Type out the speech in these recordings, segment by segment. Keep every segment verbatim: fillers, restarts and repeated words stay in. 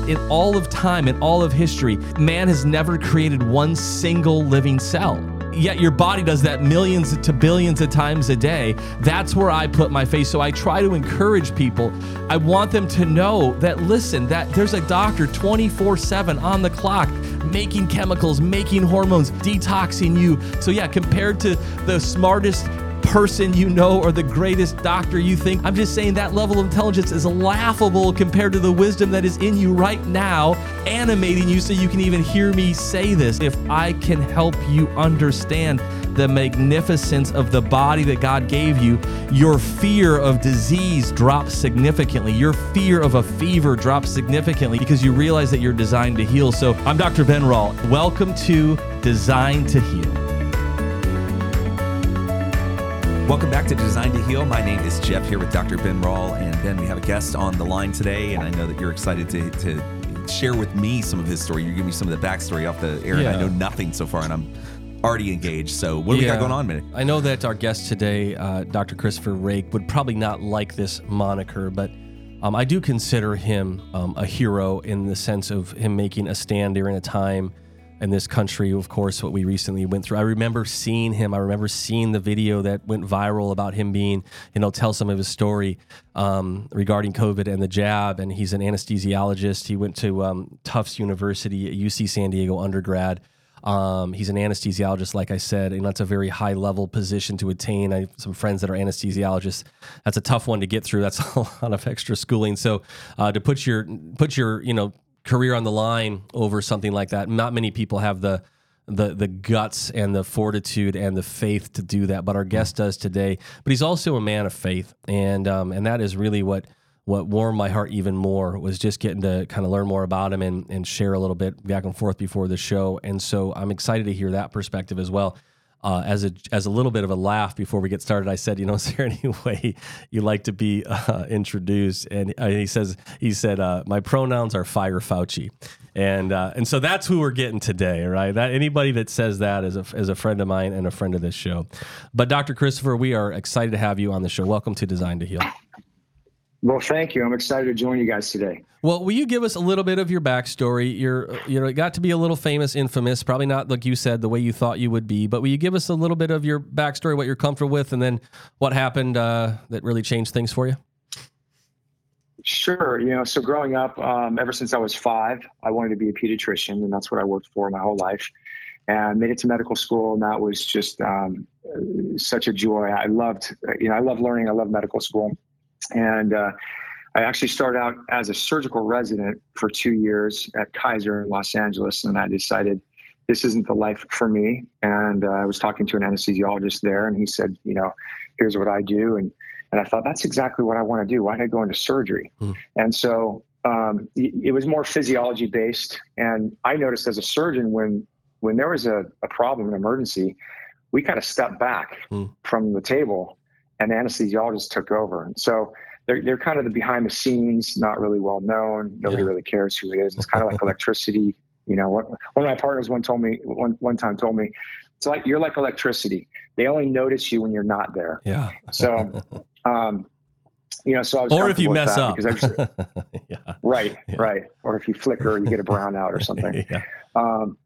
in all of time, in all of history, man has never created one single living cell. Yet your body does that millions to billions of times a day. That's where I put my faith. So I try to encourage people. I want them to know that, listen, that there's a doctor twenty-four seven on the clock, making chemicals, making hormones, detoxing you. So yeah, compared to the smartest person you know or the greatest doctor you think, I'm just saying that level of intelligence is laughable compared to the wisdom that is in you right now, animating you so you can even hear me say this. If I can help you understand the magnificence of the body that God gave you, your fear of disease drops significantly. Your fear of a fever drops significantly because you realize that you're designed to heal. So I'm Doctor Ben Rall. Welcome to Designed to Heal. Welcome back to Designed to Heal. My name is Jeff here with Doctor Ben Rall. And Ben, we have a guest on the line today, and I know that you're excited to, to share with me some of his story. You're giving me some of the backstory off the air, Yeah. and I know nothing so far, and I'm already engaged. So what do we Yeah. got going on, man? I know that our guest today, uh, Doctor Christopher Rake, would probably not like this moniker, but um, I do consider him um, a hero in the sense of him making a stand during a time in this country, of course, what we recently went through. I remember seeing him. I remember seeing the video that went viral about him being, you know, tell some of his story um, regarding COVID and the jab. And he's an anesthesiologist. He went to um, Tufts University at U C San Diego undergrad. Um, he's an anesthesiologist, like I said, and that's a very high level position to attain. I have some friends that are anesthesiologists. That's a tough one to get through. That's a lot of extra schooling. So uh, to put your, put your, you know, career on the line over something like that, not many people have the the the guts and the fortitude and the faith to do that, but our guest does today. But he's also a man of faith, and um, and that is really what what warmed my heart even more, was just getting to kind of learn more about him and and share a little bit back and forth before the show. And so I'm excited to hear that perspective as well. Uh, as a as a little bit of a laugh before we get started, I said, you know, is there any way you'd like to be uh, introduced? And uh, he says, he said, uh, my pronouns are Fire Fauci, and uh, and so that's who we're getting today, right? That anybody that says that is a is a friend of mine and a friend of this show. But Doctor Christopher, we are excited to have you on the show. Welcome to Designed to Heal. Well, thank you. I'm excited to join you guys today. Well, will you give us a little bit of your backstory? You're, you know, it got to be a little famous, infamous, probably not like you said, the way you thought you would be, but will you give us a little bit of your backstory, what you're comfortable with, and then what happened uh, that really changed things for you? Sure. You know, so growing up, um, ever since I was five, I wanted to be a pediatrician, and that's what I worked for my whole life. And I made it to medical school, and that was just um, such a joy. I loved, you know, I love learning. I love medical school. And uh, I actually started out as a surgical resident for two years at Kaiser in Los Angeles, and I decided this isn't the life for me. And uh, I was talking to an anesthesiologist there, and he said, you know, here's what I do. And and I thought, that's exactly what I want to do. Why did I go into surgery? Mm. And so um, it was more physiology based. And I noticed as a surgeon, when when there was a, a problem, an emergency, we kind of stepped back mm. from the table, and the anesthesiologist took over. And so they're, they're kind of the behind the scenes, not really well known. Nobody yeah. really cares who it is. It's kind of like electricity. You know, one, one of my partners one told me one, one time told me, it's like, you're like electricity. They only notice you when you're not there. Yeah. So, um, you know, so I was, or if you mess up, because I just, yeah. right, yeah. right. Or if you flicker, you get a brownout or something. yeah. Um,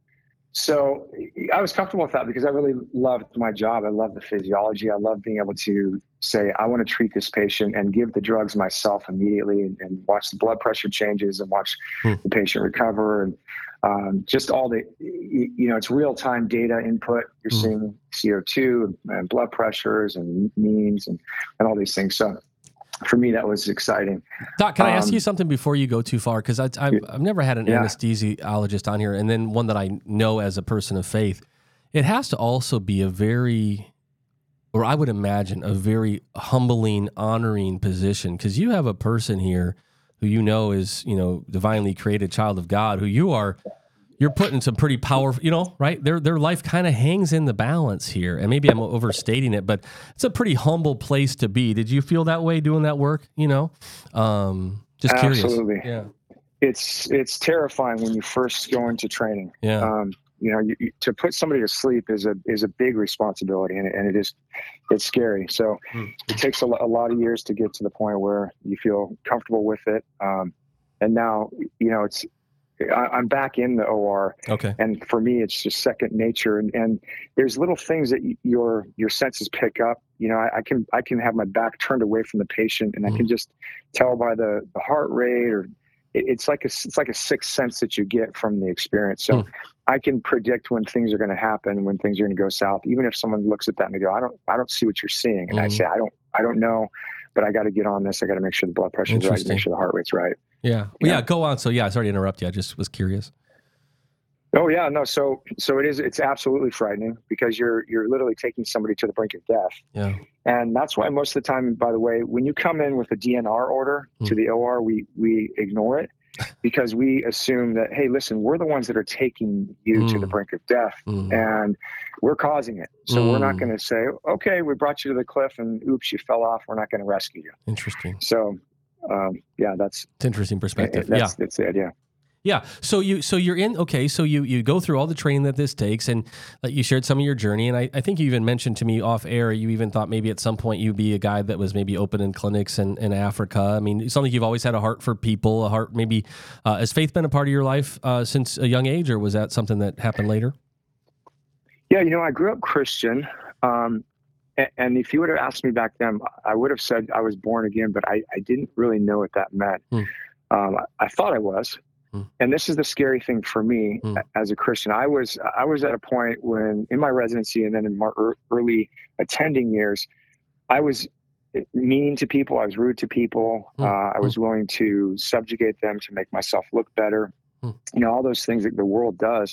So I was comfortable with that because I really loved my job. I love the physiology. I love being able to say, I want to treat this patient and give the drugs myself immediately, and, and watch the blood pressure changes and watch hmm. the patient recover. And um, just all the, you know, it's real-time data input. You're hmm. seeing C O two and blood pressures and means and, and all these things. So for me, that was exciting. Doc, can I ask Um, you something before you go too far? Because I've, I've never had an yeah. anesthesiologist on here, and then one that I know as a person of faith. It has to also be a very, or I would imagine, a very humbling, honoring position, because you have a person here who you know is, you know, divinely created child of God, who you are, you're putting some pretty powerful, you know, right? Their their life kind of hangs in the balance here. And maybe I'm overstating it, but it's a pretty humble place to be. Did you feel that way doing that work? You know, um, just curious. Absolutely. Yeah. It's, it's terrifying when you first go into training. Yeah. Um, you know, you, you, to put somebody to sleep is a, is a big responsibility, and, and it is, it's scary. So hmm. it takes a, a lot of years to get to the point where you feel comfortable with it. Um, and now, you know, it's, I, I'm back in the O R. Okay. And for me, it's just second nature. And, and there's little things that y- your, your senses pick up. You know, I, I can, I can have my back turned away from the patient, and mm. I can just tell by the, the heart rate, or it, it's like a, it's like a sixth sense that you get from the experience. So mm. I can predict when things are going to happen, when things are going to go south, even if someone looks at that and they go, I don't, I don't see what you're seeing. And mm. I say, I don't, I don't know, but I got to get on this. I got to make sure the blood pressure is right, make sure the heart rate's right. Yeah. Well, yeah. yeah. Go on. So yeah, sorry to interrupt you. I just was curious. Oh yeah, no. So, so it is, it's absolutely frightening, because you're, you're literally taking somebody to the brink of death. Yeah. And that's why most of the time, by the way, when you come in with a D N R order mm. to the O R, we, we ignore it, because we assume that, hey, listen, we're the ones that are taking you mm. to the brink of death mm. and we're causing it. So mm. we're not going to say, okay, we brought you to the cliff and oops, you fell off. We're not going to rescue you. Interesting. So, um, yeah, that's it's interesting perspective. That's, yeah. that's the idea. Yeah. So you, so you're in, okay. So you, you go through all the training that this takes, and uh, you shared some of your journey. And I, I think you even mentioned to me off air, you even thought maybe at some point you'd be a guy that was maybe open in clinics in, in Africa. I mean, it's something you've always had a heart for people, a heart, maybe, uh, has faith been a part of your life uh, since a young age, or was that something that happened later? Yeah. You know, I grew up Christian. Um, and, and if you would have asked me back then, I would have said I was born again, but I, I didn't really know what that meant. Hmm. Um, I, I thought I was. And this is the scary thing for me mm. as a Christian. I was I was at a point when, in my residency and then in my early attending years, I was mean to people. I was rude to people. Mm. Uh, I was mm. willing to subjugate them to make myself look better. Mm. You know, all those things that the world does.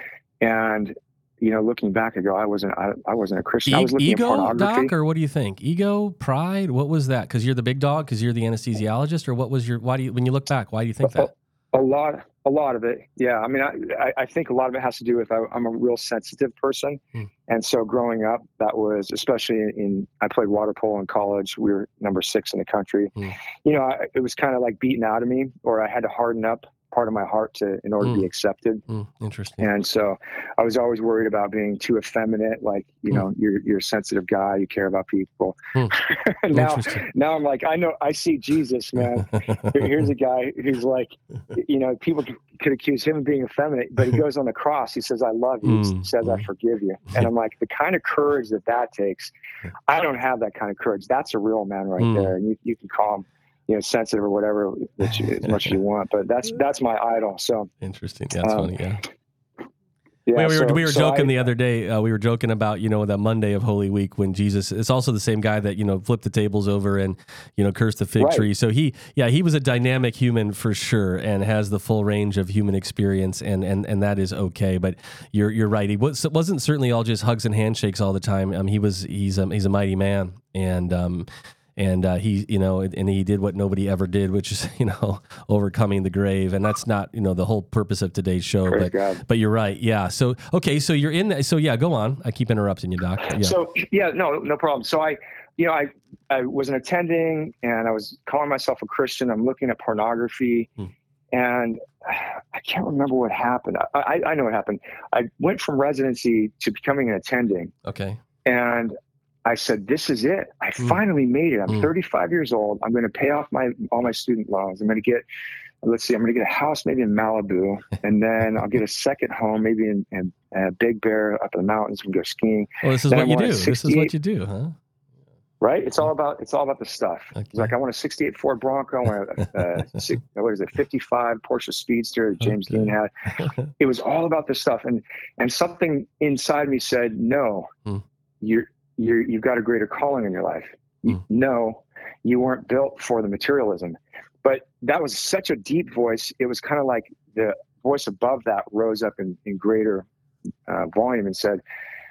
And you know, looking back, I go, I wasn't I, I wasn't a Christian. E- I was looking ego, at pornography. Doc, or what do you think? Ego, pride? What was that? Because you're the big dog. Because you're the anesthesiologist, or what was your? Why do you? When you look back, why do you think that? A lot, a lot of it. Yeah. I mean, I, I think a lot of it has to do with, I, I'm a real sensitive person. Hmm. And so growing up, that was, especially in, in, I played water polo in college. We were number six in the country. Hmm. You know, I, it was kind of like beaten out of me, or I had to harden up part of my heart to, in order mm. to be accepted. Mm. Interesting. And so I was always worried about being too effeminate. Like, you mm. know, you're, you're a sensitive guy, you care about people. Mm. now, now I'm like, I know, I see Jesus, man. Here, here's a guy who's like, you know, people could, could accuse him of being effeminate, but he goes on the cross. He says, I love you. Mm. He says, I forgive you. And I'm like, the kind of courage that that takes, I don't have that kind of courage. That's a real man right mm. there. And you, you can call him, you know, sensitive or whatever, that you, as much as you want, but that's, that's my idol. So interesting. Yeah, that's um, funny. Yeah. Yeah, we, we so, were, we were so joking I, the other day. Uh, we were joking about, you know, that Monday of Holy Week when Jesus, it's also the same guy that, you know, flipped the tables over and, you know, cursed the fig right. tree. So he, yeah, he was a dynamic human for sure, and has the full range of human experience, and, and, and that is okay. But you're, you're right. He was, wasn't certainly all just hugs and handshakes all the time. Um, he was, he's, um, he's a mighty man. And, um, And uh, he, you know, and he did what nobody ever did, which is, you know, overcoming the grave. And that's not, you know, the whole purpose of today's show. Praise but, God. but you're right. Yeah. So, okay. So you're in. So yeah, go on. I keep interrupting you, Doc. Yeah. So yeah, no, no problem. So I, you know, I, I wasn't attending, and I was calling myself a Christian. I'm looking at pornography, hmm. and I can't remember what happened. I, I, I know what happened. I went from residency to becoming an attending. Okay. And I said, this is it. I mm. finally made it. I'm mm. thirty-five years old. I'm going to pay off my all my student loans. I'm going to get, let's see, I'm going to get a house maybe in Malibu, and then I'll get a second home maybe in, in uh, Big Bear up in the mountains and go skiing. Well, this is then what you do. This is what you do, huh? Right? It's all about it's all about the stuff. Okay. It's like, I want a sixty-eight Ford Bronco. I want a, a, a what is it, fifty-five Porsche Speedster that James okay. Dean had. It was all about the stuff, and and something inside me said, no, mm. you're. You're, you've got a greater calling in your life. You, mm. No, you weren't built for the materialism. But that was such a deep voice. It was kind of like the voice above that rose up in, in greater uh, volume and said,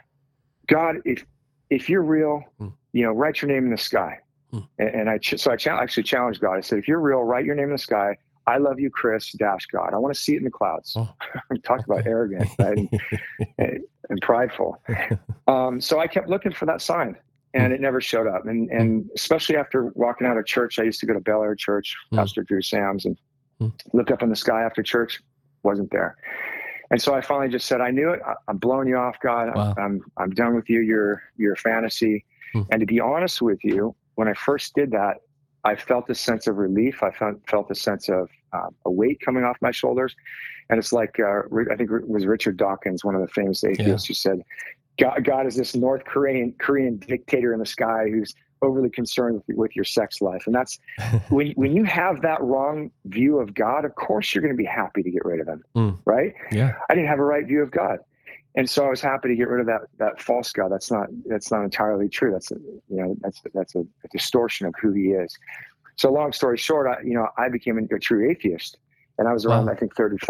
God, if if you're real, mm. you know, write your name in the sky. Mm. And, and I ch- so I ch- actually challenged God. I said, if you're real, write your name in the sky. I love you, Chris, dash God. I want to see it in the clouds. Oh. Talk about arrogant, right? and, and, and prideful. Um, so I kept looking for that sign, and it never showed up. And and especially after walking out of church, I used to go to Bel Air Church, mm. Pastor Drew Sams, and mm. look up in the sky after church, wasn't there. And so I finally just said, I knew it. I, I'm blowing you off, God. Wow. I'm, I'm I'm done with you. You're you're a fantasy. Mm. And to be honest with you, when I first did that, I felt a sense of relief. I felt, felt a sense of uh, a weight coming off my shoulders. And it's like, uh, I think it was Richard Dawkins, one of the famous atheists, yeah. who said, God, God is this North Korean Korean dictator in the sky who's overly concerned with, with your sex life. And that's when, when you have that wrong view of God, of course you're going to be happy to get rid of him. Mm. Right. Yeah. I didn't have a right view of God. And so I was happy to get rid of that, that false God. That's not, that's not entirely true. That's a, you know, that's, that's a, a distortion of who he is. So long story short, I, you know, I became a, a true atheist, and I was around, wow. I think thirty-five.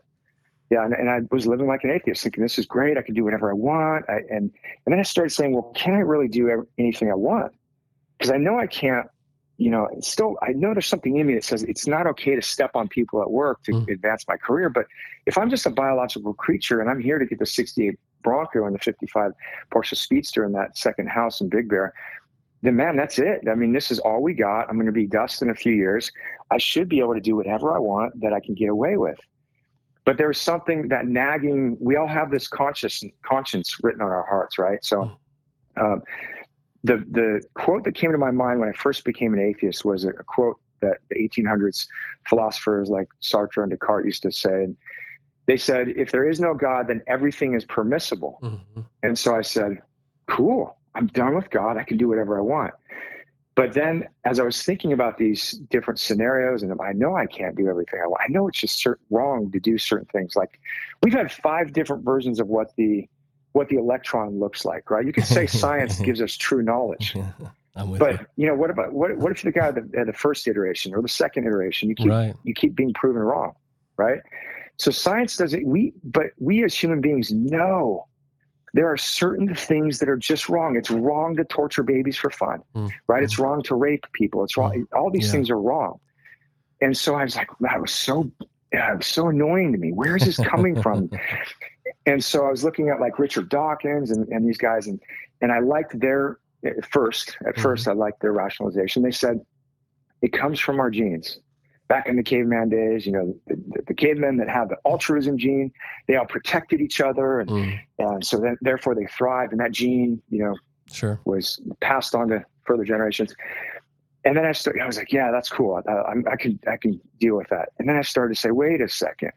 Yeah. And, and I was living like an atheist, thinking this is great. I can do whatever I want. I, and, and then I started saying, well, can I really do anything I want? Because I know I can't, you know, it's still, I know there's something in me that says it's not okay to step on people at work to mm. advance my career. But if I'm just a biological creature and I'm here to get the sixty-eight Bronco and the fifty-five Porsche Speedster in that second house in Big Bear, then man, that's it. I mean, this is all we got. I'm going to be dust in a few years. I should be able to do whatever I want that I can get away with. But there's something that nagging, we all have this conscious conscience written on our hearts, right? So um, the the quote that came to my mind when I first became an atheist was a, a quote that the eighteen hundreds philosophers like Sartre and Descartes used to say. And they said, if there is no God, then everything is permissible. Mm-hmm. And so I said, cool, I'm done with God. I can do whatever I want. But then as I was thinking about these different scenarios, and I know I can't do everything I want. I know it's just certain, wrong to do certain things. Like we've had five different versions of what the what the electron looks like, right? You could say science gives us true knowledge. Yeah, I'm with but you. you know, what about what what if the guy at the, at the first iteration or the second iteration, you keep right. you keep being proven wrong, right? So science doesn't we but we as human beings know there are certain things that are just wrong. It's wrong to torture babies for fun, mm. right? It's wrong to rape people. It's wrong. Mm. All these yeah. things are wrong. And so I was like, that was so, yeah, it was so annoying to me. Where is this coming from? And so I was looking at like Richard Dawkins and, and these guys, and, and I liked their, at first, at mm. first I liked their rationalization. They said, it comes from our genes. Back in the caveman days, you know, the, the cavemen that had the altruism gene, they all protected each other. And, mm. and so then, therefore they thrived. And that gene, you know, sure. was passed on to further generations. And then I started, I was like, yeah, that's cool. I, I, I can, I can deal with that. And then I started to say, wait a second,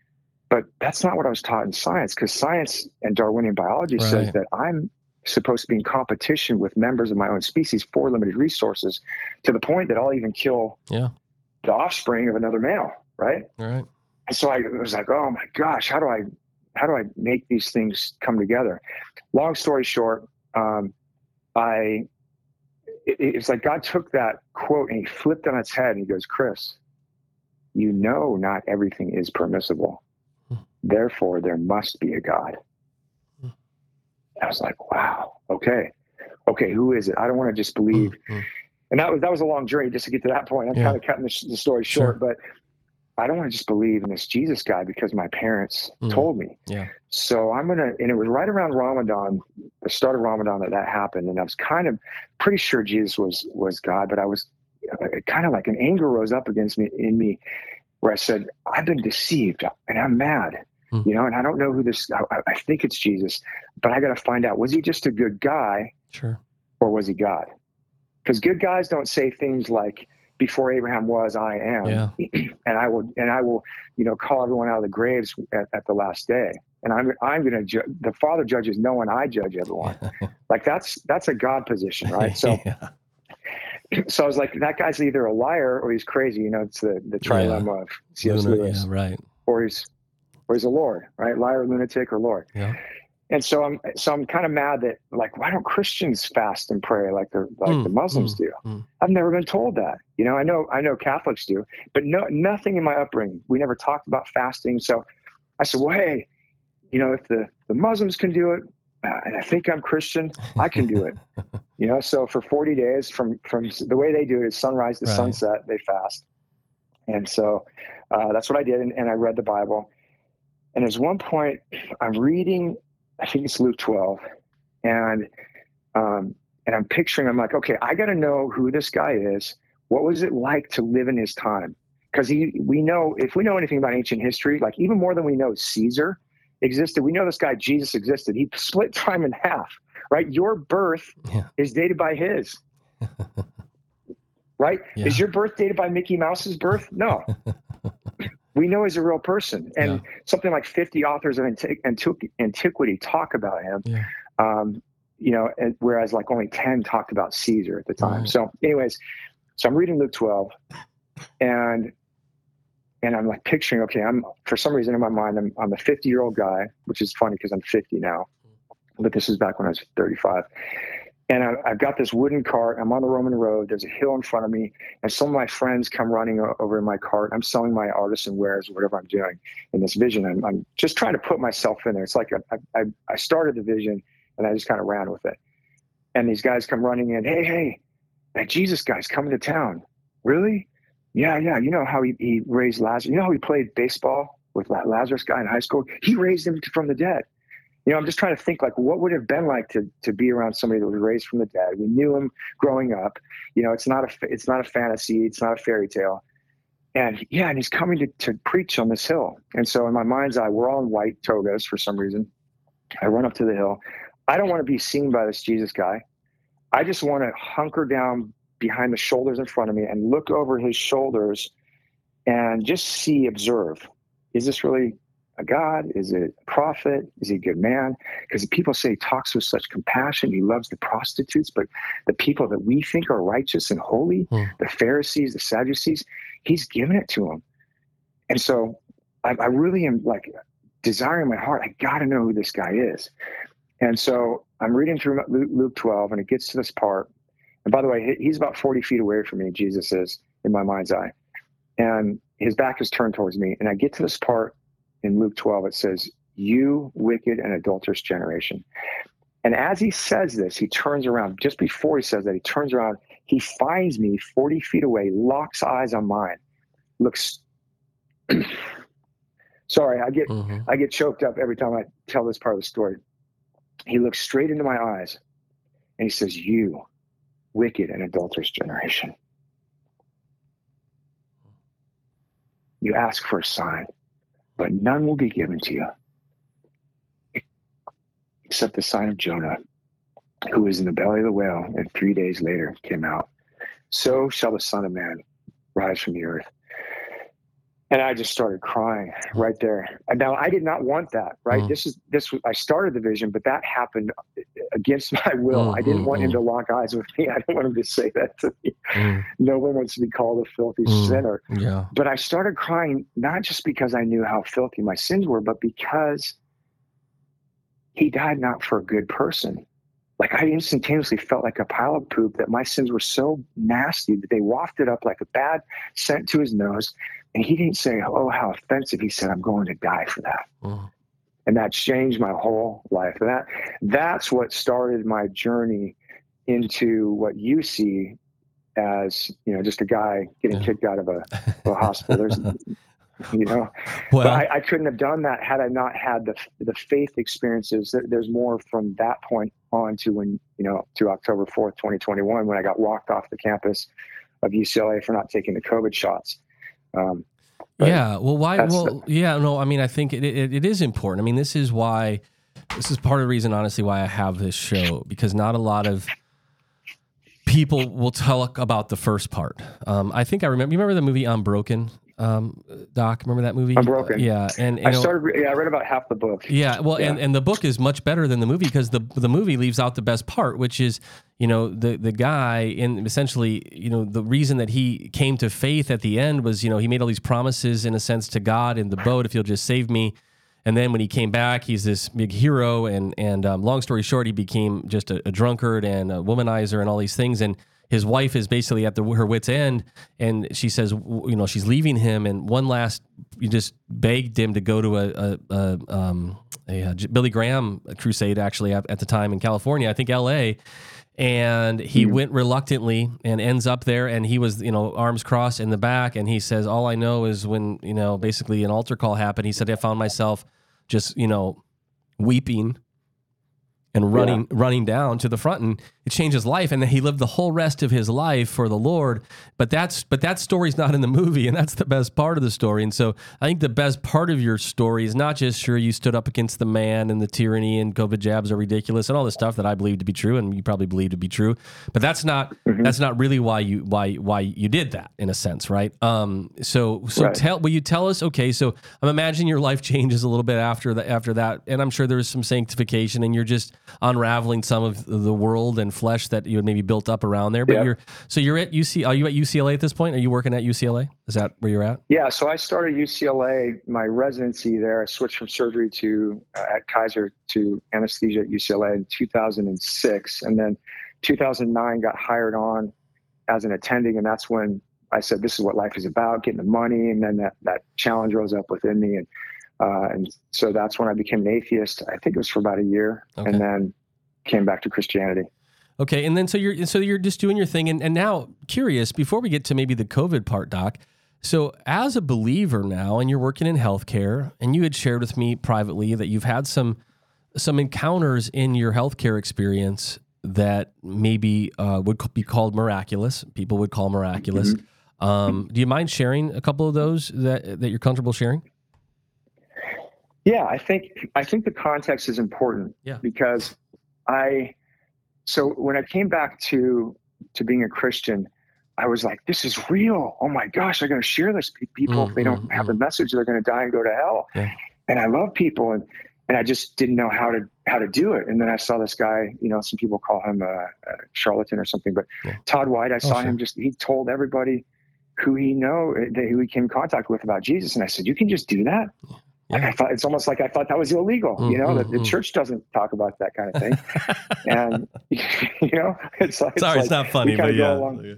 but that's not what I was taught in science, because science and Darwinian biology right. says that I'm supposed to be in competition with members of my own species for limited resources, to the point that I'll even kill yeah. the offspring of another male, right? Right. And so I was like, oh my gosh, how do I, how do I make these things come together? Long story short, um, I, it, it's like God took that quote and he flipped on its head and he goes, Chris, you know, not everything is permissible. Hmm. Therefore, there must be a God. Hmm. I was like, wow, okay. Okay, who is it? I don't want to just believe. Hmm. And that was that was a long journey just to get to that point. I'm yeah. kind of cutting the, the story short, sure. but I don't want to just believe in this Jesus guy because my parents mm. told me. Yeah. So I'm gonna, and it was right around Ramadan, the start of Ramadan, that that happened, and I was kind of pretty sure Jesus was was God, but I was uh, kind of like an anger rose up against me in me, where I said, I've been deceived and I'm mad, mm. you know, and I don't know who this. I, I think it's Jesus, but I got to find out, was he just a good guy, sure, or was he God? Because good guys don't say things like, before Abraham was, I am, yeah. and I will, and I will, you know, call everyone out of the graves at, at the last day. And I'm, I'm going to, ju- the Father judges no one, I judge everyone. Like that's, that's a God position, right? So, yeah. so I was like, that guy's either a liar or he's crazy. You know, it's the, the trilemma yeah. of C S. Lewis, yeah, right. Or he's, or he's a Lord, right? Liar, lunatic, or Lord. Yeah. And so I'm, so I'm kind of mad that, like, why don't Christians fast and pray like the like mm, the Muslims mm, do? Mm. I've never been told that. You know, I know I know Catholics do, but no, nothing in my upbringing. We never talked about fasting. So I said, well, hey, you know, if the, the Muslims can do it, uh, and I think I'm Christian, I can do it. You know, so for forty days, from from the way they do it is sunrise to right. sunset, they fast. And so uh, that's what I did, and, and I read the Bible. And there's one point I'm reading. I think it's Luke twelve. And, um, and I'm picturing, I'm like, okay, I got to know who this guy is. What was it like to live in his time? Because he, we know, if we know anything about ancient history, like even more than we know Caesar existed, we know this guy, Jesus, existed. He split time in half, right? Your birth yeah. is dated by his, right? Yeah. Is your birth dated by Mickey Mouse's birth? No. we know he's a real person. And Yeah. something like fifty authors of antiqu- antiqu- antiquity talk about him. Yeah. Um, you know, and, whereas like only ten talked about Caesar at the time. Right. So anyways, so I'm reading Luke twelve, and and I'm like picturing, okay, I'm for some reason in my mind, I'm I'm a fifty year old guy, which is funny because I'm fifty now, but this is back when I was thirty-five. And I, I've got this wooden cart. I'm on the Roman road. There's a hill in front of me, and some of my friends come running o- over in my cart. I'm selling my artisan wares, whatever I'm doing in this vision. I'm, I'm just trying to put myself in there. It's like I, I, I started the vision, and I just kind of ran with it. And these guys come running in. Hey, hey, that Jesus guy's coming to town. Really? Yeah, yeah. You know how he, he raised Lazarus? You know how he played baseball with that Lazarus guy in high school? He raised him from the dead. You know, I'm just trying to think like what would it have been like to to be around somebody that was raised from the dead. We knew him growing up. You know, it's not a it's not a fantasy. It's not a fairy tale. And yeah, and he's coming to, to preach on this hill. And so in my mind's eye, we're all in white togas for some reason. I run up to the hill. I don't want to be seen by this Jesus guy. I just want to hunker down behind the shoulders in front of me and look over his shoulders and just see, observe. Is this really a God? Is it a prophet? Is he a good man? Because people say he talks with such compassion. He loves the prostitutes, but the people that we think are righteous and holy, Hmm. the Pharisees, the Sadducees, he's given it to them. And so I, I really am like desiring in my heart, I got to know who this guy is. And so I'm reading through Luke twelve, and it gets to this part. And by the way, he's about forty feet away from me, Jesus is, in my mind's eye. And his back is turned towards me. And I get to this part in Luke twelve, it says, "You wicked and adulterous generation." And as he says this, he turns around. Just before he says that, he turns around. He finds me forty feet away, locks eyes on mine, looks... Sorry, I get Mm-hmm. I get choked up every time I tell this part of the story. He looks straight into my eyes, and he says, "You wicked and adulterous generation. You ask for a sign, but none will be given to you except the sign of Jonah, who was in the belly of the whale and three days later came out. So shall the Son of Man rise from the earth." And I just started crying right there. And now I did not want that, right? Mm. This is this was I started the vision, but that happened against my will. Mm, I didn't mm, want him mm. to lock eyes with me. I didn't want him to say that to me. Mm. No one wants to be called a filthy Mm. sinner. Yeah. But I started crying, not just because I knew how filthy my sins were, but because he died not for a good person. Like I instantaneously felt like a pile of poop, that my sins were so nasty that they wafted up like a bad scent to his nose. And he didn't say, "Oh, how offensive." He said, "I'm going to die for that." Mm. And that changed my whole life. That that's what started my journey into what you see as, you know, just a guy getting Yeah. kicked out of a, a hospital. There's, you know, Well, but I, I couldn't have done that had I not had the the faith experiences. There- There's more from that point on to when, you know, to October fourth, twenty twenty-one, when I got walked off the campus of U C L A for not taking the COVID shots. Um, but yeah. Well, why? that's Well, yeah. No, I mean, I think it, it, it is important. I mean, this is why, this is part of the reason, honestly, why I have this show, because not a lot of people will talk about the first part. Um, I think I remember, you remember the movie Unbroken, um, Doc? Remember that movie? Unbroken. Yeah. And, you I know, started. re- Yeah, I read about half the book. Yeah, well, Yeah. and, and the book is much better than the movie, because the the movie leaves out the best part, which is, you know, the the guy in essentially, you know, the reason that he came to faith at the end was, you know, he made all these promises in a sense to God in the boat, if you'll just save me. And then when he came back, he's this big hero. And and um, long story short, he became just a, a drunkard and a womanizer and all these things. And his wife is basically at the, her wit's end, and she says, you know, she's leaving him. And one last, you just begged him to go to a, a, a, um, a, a Billy Graham crusade, actually, at, at the time in California, I think L A. And he Mhm. went reluctantly and ends up there. And he was, you know, arms crossed in the back. And he says, all I know is when, you know, basically an altar call happened, he said, I found myself just, you know, weeping and running, yeah. running down to the front. And changed his life, and then he lived the whole rest of his life for the Lord. But that's but that story's not in the movie, and that's the best part of the story. And so I think the best part of your story is not just, sure, you stood up against the man and the tyranny and COVID jabs are ridiculous and all this stuff that I believe to be true, and you probably believe to be true. But that's not mm-hmm. that's not really why you why why you did that, in a sense, right? Um. So so right. tell will you tell us? Okay, so I'm imagining your life changes a little bit after that after that, and I'm sure there's some sanctification, and you're just unraveling some of the world and flesh that you had maybe built up around there. But yep. you're so you're at U C. Are you at U C L A at this point? Are you working at U C L A? Is that where you're at? Yeah. So I started U C L A, my residency there. I switched from surgery to uh, at Kaiser to anesthesia at U C L A in two thousand six, and then two thousand nine got hired on as an attending, and that's when I said, "This is what life is about: getting the money." And then that that challenge rose up within me, and uh, and so that's when I became an atheist. I think it was for about a year, okay. and then came back to Christianity. Okay, and then so you're so you're just doing your thing, and, and now curious, before we get to maybe the COVID part, Doc, so as a believer now, and you're working in healthcare, and you had shared with me privately that you've had some some encounters in your healthcare experience that maybe uh, would be called miraculous. People would call miraculous. Mm-hmm. Um, do you mind sharing a couple of those that that you're comfortable sharing? Yeah, I think I think the context is important. Yeah. Because I. So when I came back to to being a Christian, I was like, this is real. Oh my gosh, I'm going to share this with people. Mm-hmm, if they don't have the message, they're going to die and go to hell. Yeah. And I love people. And, and I just didn't know how to how to do it. And then I saw this guy, you know, some people call him a, a charlatan or something, but yeah. Todd White, I saw oh, sure. him just, he told everybody who he know, who he came in contact with about Jesus. And I said, you can just do that? Yeah. Like I thought, it's almost like I thought that was illegal. Mm, you know, mm, the, the mm. church doesn't talk about that kind of thing. And, you know, it's like, sorry, it's, like, it's not funny, but yeah. Along,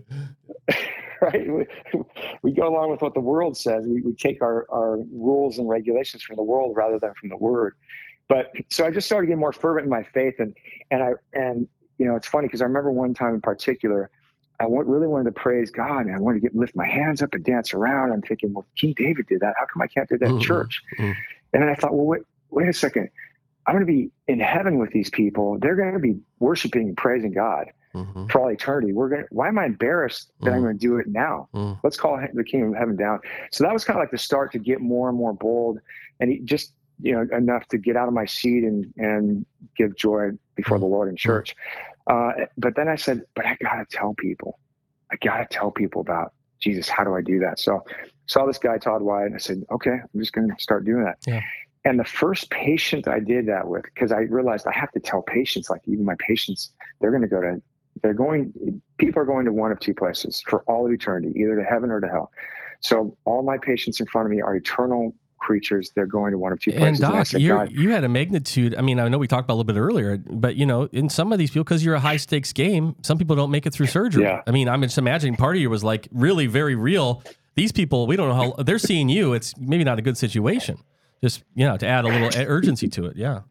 right. We, we go along with what the world says. We, we take our, our rules and regulations from the world rather than from the word. But so I just started getting more fervent in my faith. And, and I, and, you know, it's funny because I remember one time in particular, I really wanted to praise God, and I wanted to get lift my hands up and dance around. I'm thinking, well, King David did that. How come I can't do that in mm-hmm. church? Mm-hmm. And then I thought, well, wait, wait a second. I'm going to be in heaven with these people. They're going to be worshiping and praising God mm-hmm. for all eternity. We're going. Why am I embarrassed that mm-hmm. I'm going to do it now? Mm-hmm. Let's call the kingdom of heaven down. So that was kind of like the start to get more and more bold, and just you know enough to get out of my seat and and give joy before mm-hmm. the Lord in church. Uh, but then I said, but I got to tell people. I got to tell people about Jesus. How do I do that? So saw this guy, Todd White, and I said, okay, I'm just going to start doing that. Yeah. And the first patient I did that with, because I realized I have to tell patients, like even my patients, they're going to go to, they're going, people are going to one of two places for all of eternity, either to heaven or to hell. So all my patients in front of me are eternal creatures. They're going to one of two places. And Doc, and said, you you had a magnitude. I mean, I know we talked about a little bit earlier, but you know, in some of these people, because you're a high stakes game, some people don't make it through surgery. Yeah. I mean, I'm just imagining part of you was like really very real. These people, we don't know how they're seeing you. It's maybe not a good situation. Just, you know, to add a little urgency to it. Yeah.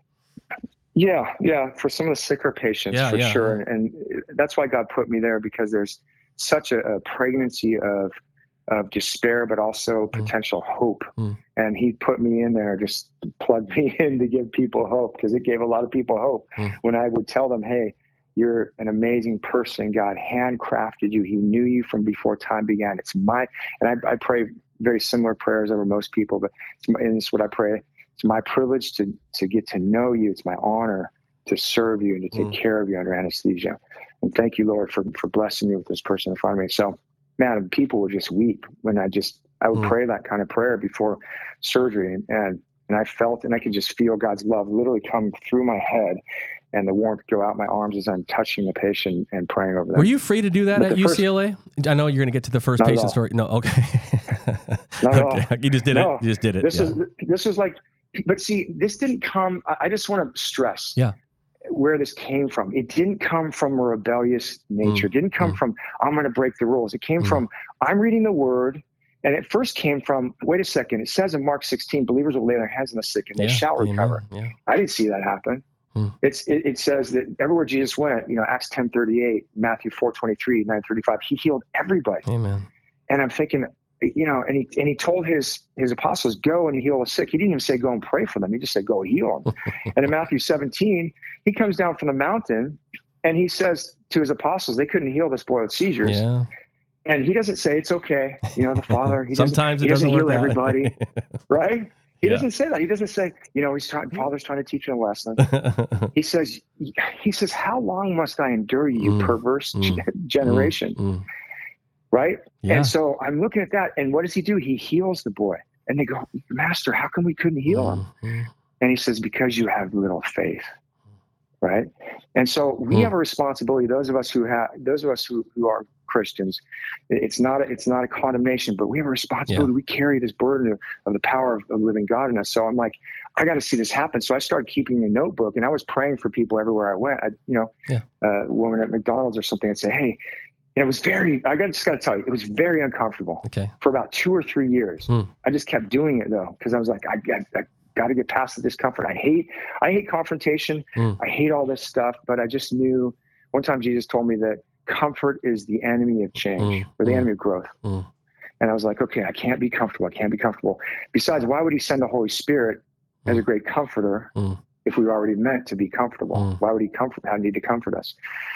Yeah. Yeah. For some of the sicker patients, yeah, for yeah, sure. Yeah. And that's why God put me there, because there's such a, a pregnancy of of despair, but also potential mm. hope. Mm. And he put me in there, just plugged me in to give people hope, because it gave a lot of people hope mm. when I would tell them, hey, you're an amazing person. God handcrafted you. He knew you from before time began. It's my, and I, I pray very similar prayers over most people, but it's my, and it's what I pray. It's my privilege to, to get to know you. It's my honor to serve you and to take mm. care of you under anesthesia. And thank you, Lord, for, for blessing me with this person in front of me. So, man, people would just weep when I just, I would mm. pray that kind of prayer before surgery. And, and, and I felt, and I could just feel God's love literally come through my head and the warmth go out my arms as I'm touching the patient and praying over them. Were you free to do that but at U C L A? First, I know you're going to get to the first patient story. No. Okay. Not at okay. all. You just did no. it. You just did it. This yeah. is, this was like, but see, this didn't come, I just want to stress. Yeah. where this came from. It didn't come from a rebellious nature. Mm. It didn't come mm. from, I'm going to break the rules. It came mm. from, I'm reading the word. And it first came from, wait a second, it says in Mark sixteen, believers will lay their hands on the sick and they yeah, shall recover. Yeah. I didn't see that happen. Mm. It's it, it says that everywhere Jesus went, you know, Acts ten thirty-eight, Matthew four twenty-three, nine thirty-five, he healed everybody. Amen. And I'm thinking, you know, and he and he told his his apostles, go and heal the sick. He didn't even say go and pray for them. He just said go heal them. And in Matthew seventeen, he comes down from the mountain And he says to his apostles, they couldn't heal this boy with seizures. Yeah. And he doesn't say it's okay. You know, the Father, he Sometimes doesn't, he it doesn't, doesn't heal work everybody, right? He Yeah. doesn't say that. He doesn't say, you know, he's trying, Father's trying to teach him a lesson. He says, he says, how long must I endure you, Mm, perverse mm, generation? Mm, mm. Right? Yeah. And so I'm looking at that, and what does he do? He heals the boy. And they go, Master, how come we couldn't heal him? Mm, And he says, because you have little faith. Right? And so we Mm. have a responsibility, those of us who have, those of us who, who are Christians, it's not, a, it's not a condemnation, but we have a responsibility. Yeah. We carry this burden of, of the power of, of living God in us. So I'm like, I got to see this happen. So I started keeping a notebook, and I was praying for people everywhere I went. I, you know, Yeah. uh, a woman at McDonald's or something, I'd say, hey, and it was very, I got just got to tell you, it was very uncomfortable Okay. for about two or three years. Mm. I just kept doing it though, because I was like, I, I, I got to get past the discomfort. I hate, I hate confrontation. Mm. I hate all this stuff, but I just knew one time Jesus told me that comfort is the enemy of change, Mm. or the Mm. enemy of growth. Mm. And I was like, okay, I can't be comfortable. I can't be comfortable. Besides, why would he send the Holy Spirit as a Mm. great comforter Mm. if we were already meant to be comfortable? Mm. Why would he comfort, I need to comfort us?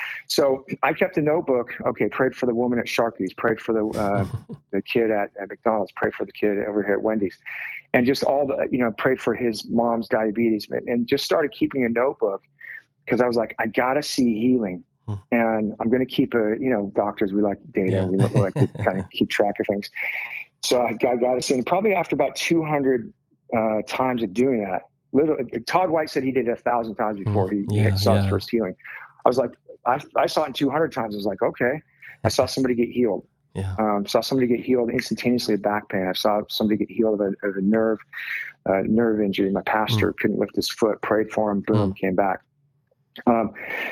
So I kept a notebook. Okay, prayed for the woman at Sharky's, prayed for the uh, the kid at, at McDonald's, prayed for the kid over here at Wendy's, and just all the, you know, prayed for his mom's diabetes, and just started keeping a notebook, because I was like, I got to see healing. Hmm. And I'm going to keep a, you know, doctors, we like data, Yeah. we like to kind of keep track of things. So I got, got to see, and probably after about two hundred uh, times of doing that, literally, Todd White said he did it a thousand times before he, Yeah, he saw yeah. his first healing. I was like, I, I saw it in two hundred times. I was like, okay. I saw somebody get healed. Yeah. Um, saw somebody get healed instantaneously of back pain. I saw somebody get healed of a, of a nerve, uh, nerve injury. My pastor Mm. couldn't lift his foot, prayed for him, boom, Mm. came back. Um,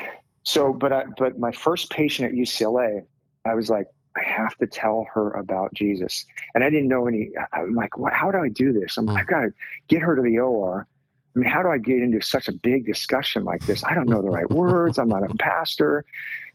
so, but I, but my first patient at U C L A, I was like, I have to tell her about Jesus. And I didn't know any, I'm like, what, how do I do this? I'm, Mm. I've got to get her to the O R. I mean, how do I get into such a big discussion like this? I don't know the right words. I'm not a pastor.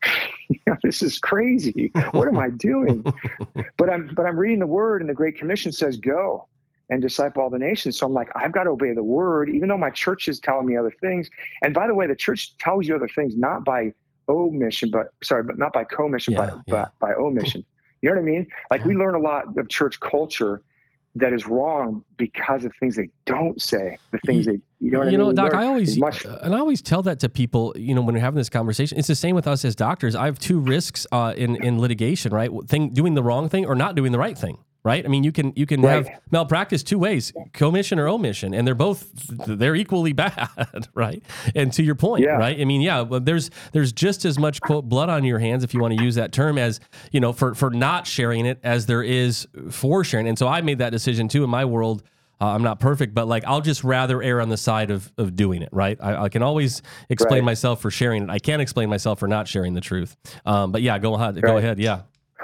You know, this is crazy. What am I doing? But I'm, but I'm reading the word, and the Great Commission says, go and disciple all the nations. So I'm like, I've got to obey the word, even though my church is telling me other things. And by the way, the church tells you other things, not by omission, but sorry, but not by commission, Yeah, but yeah. by, by omission. You know what I mean? Like, we learn a lot of church culture that is wrong because of things they don't say, the things they, you know what you I know, mean? Doc, Learn I always, as much- and I always tell that to people, you know, when we're having this conversation. It's the same with us as doctors. I have two risks uh, in, in litigation, right? Thing, doing the wrong thing or not doing the right thing. Right. I mean, you can you can Right. have malpractice two ways, commission or omission, and they're both they're equally bad. Right. And to your point, Yeah. right. I mean, yeah, well, there's there's just as much, quote, blood on your hands, if you want to use that term, as, you know, for for not sharing it as there is for sharing. And so I made that decision, too, in my world. Uh, I'm not perfect, but like, I'll just rather err on the side of of doing it. Right. I, I can always explain Right. myself for sharing it. I can't explain myself for not sharing the truth. Um, but yeah, go ahead. Go Right. ahead. Yeah.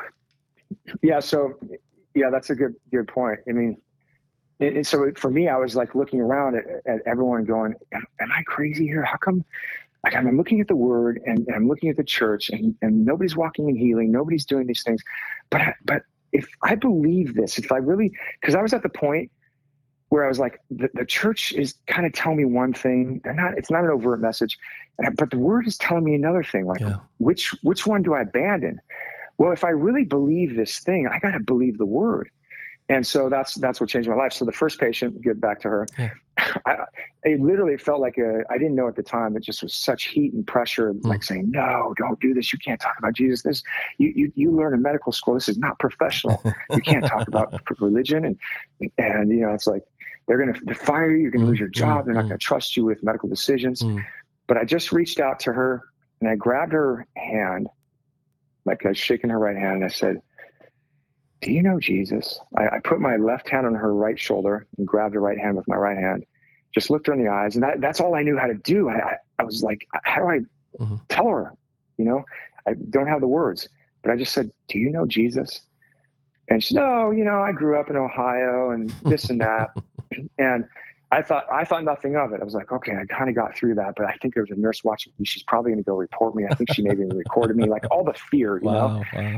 Yeah. So, yeah, that's a good, good point. I mean, and and so for me, I was like looking around at, at everyone going, am, am I crazy here? How come, like, I'm looking at the word, and, and I'm looking at the church, and, and nobody's walking in healing. Nobody's doing these things. But, I- but if I believe this, if I really, because I was at the point where I was like, the, the church is kind of telling me one thing. They're not, it's not an overt message, and I- but the word is telling me another thing. Like, Yeah. which, which one do I abandon? Well, if I really believe this thing, I got to believe the word. And so that's, that's what changed my life. So the first patient, get back to her, Yeah. I, it literally felt like a, I didn't know at the time, it just was such heat and pressure, like saying, no, don't do this. You can't talk about Jesus. This, you, you, you learn in medical school. This is not professional. You can't talk about religion. And, and, you know, it's like, they're going to fire you. You're going to lose your job. They're not going to trust you with medical decisions. Mm. But I just reached out to her, and I grabbed her hand, like I was shaking her right hand, and I said, do you know Jesus? I, I put my left hand on her right shoulder and grabbed her right hand with my right hand, just looked her in the eyes. And that, that's all I knew how to do. I, I, I was like, how do I Mm-hmm. tell her? You know, I don't have the words, but I just said, do you know Jesus? And she said, oh, you know, I grew up in Ohio and this and that. And I thought, I thought nothing of it. I was like, okay, I kind of got through that, but I think there was a nurse watching me. She's probably going to go report me. I think she maybe recorded me, like all the fear, you Wow. know? Wow.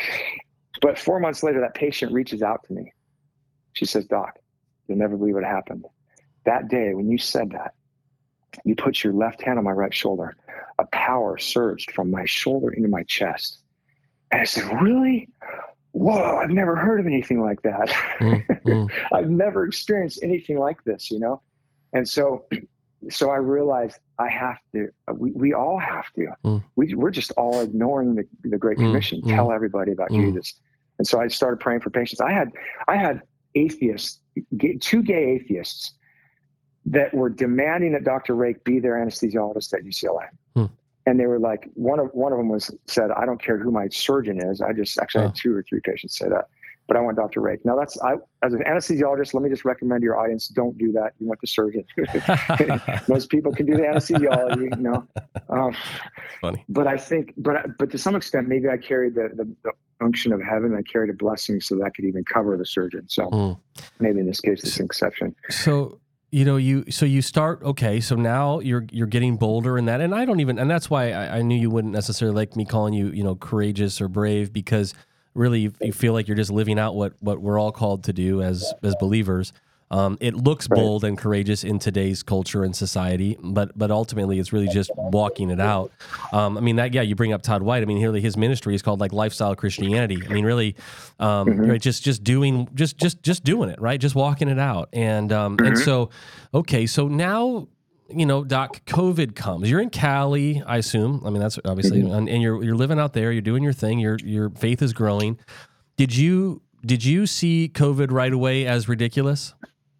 But four months later, that patient reaches out to me. She says, Doc, you'll never believe what happened. That day when you said that, you put your left hand on my right shoulder. A power surged from my shoulder into my chest. And I said, really? Whoa, I've never heard of anything like that. Mm-hmm. I've never experienced anything like this, you know? And so, so I realized I have to, we, we all have to, mm. we, we're just all ignoring the, the Great Commission. Mm. Tell everybody about mm. Jesus. And so I started praying for patients. I had, I had atheists, two gay atheists that were demanding that Doctor Rake be their anesthesiologist at U C L A. Hmm. And they were like, one of one of them was said, I don't care who my surgeon is. I just actually oh. had two or three patients say that, but I want Doctor Rake. Now that's, I, as an anesthesiologist, let me just recommend to your audience, don't do that. You want the surgeon. Most people can do the anesthesiology, you know. Um, Funny. But I think, but but to some extent, maybe I carried the, the, the unction of heaven. I carried a blessing so that I could even cover the surgeon. So mm. maybe in this case, it's an exception. So, you know, you so you start okay. So now you're you're getting bolder in that, and I don't even, and that's why I, I knew you wouldn't necessarily like me calling you, you know, courageous or brave, because really you, you feel like you're just living out what what we're all called to do as as believers. Um, it looks right. bold and courageous in today's culture and society, but but ultimately it's really just walking it out. Um, I mean, that yeah, you bring up Todd White. I mean, really his ministry is called like lifestyle Christianity. I mean, really, um, mm-hmm. right, just just doing just just just doing it, right, just walking it out. And um, mm-hmm. and so, okay, so now, you know, Doc, COVID comes. You're in Cali, I assume. I mean, that's obviously, mm-hmm. and, and you're you're living out there. You're doing your thing. Your your faith is growing. Did you did you see COVID right away as ridiculous?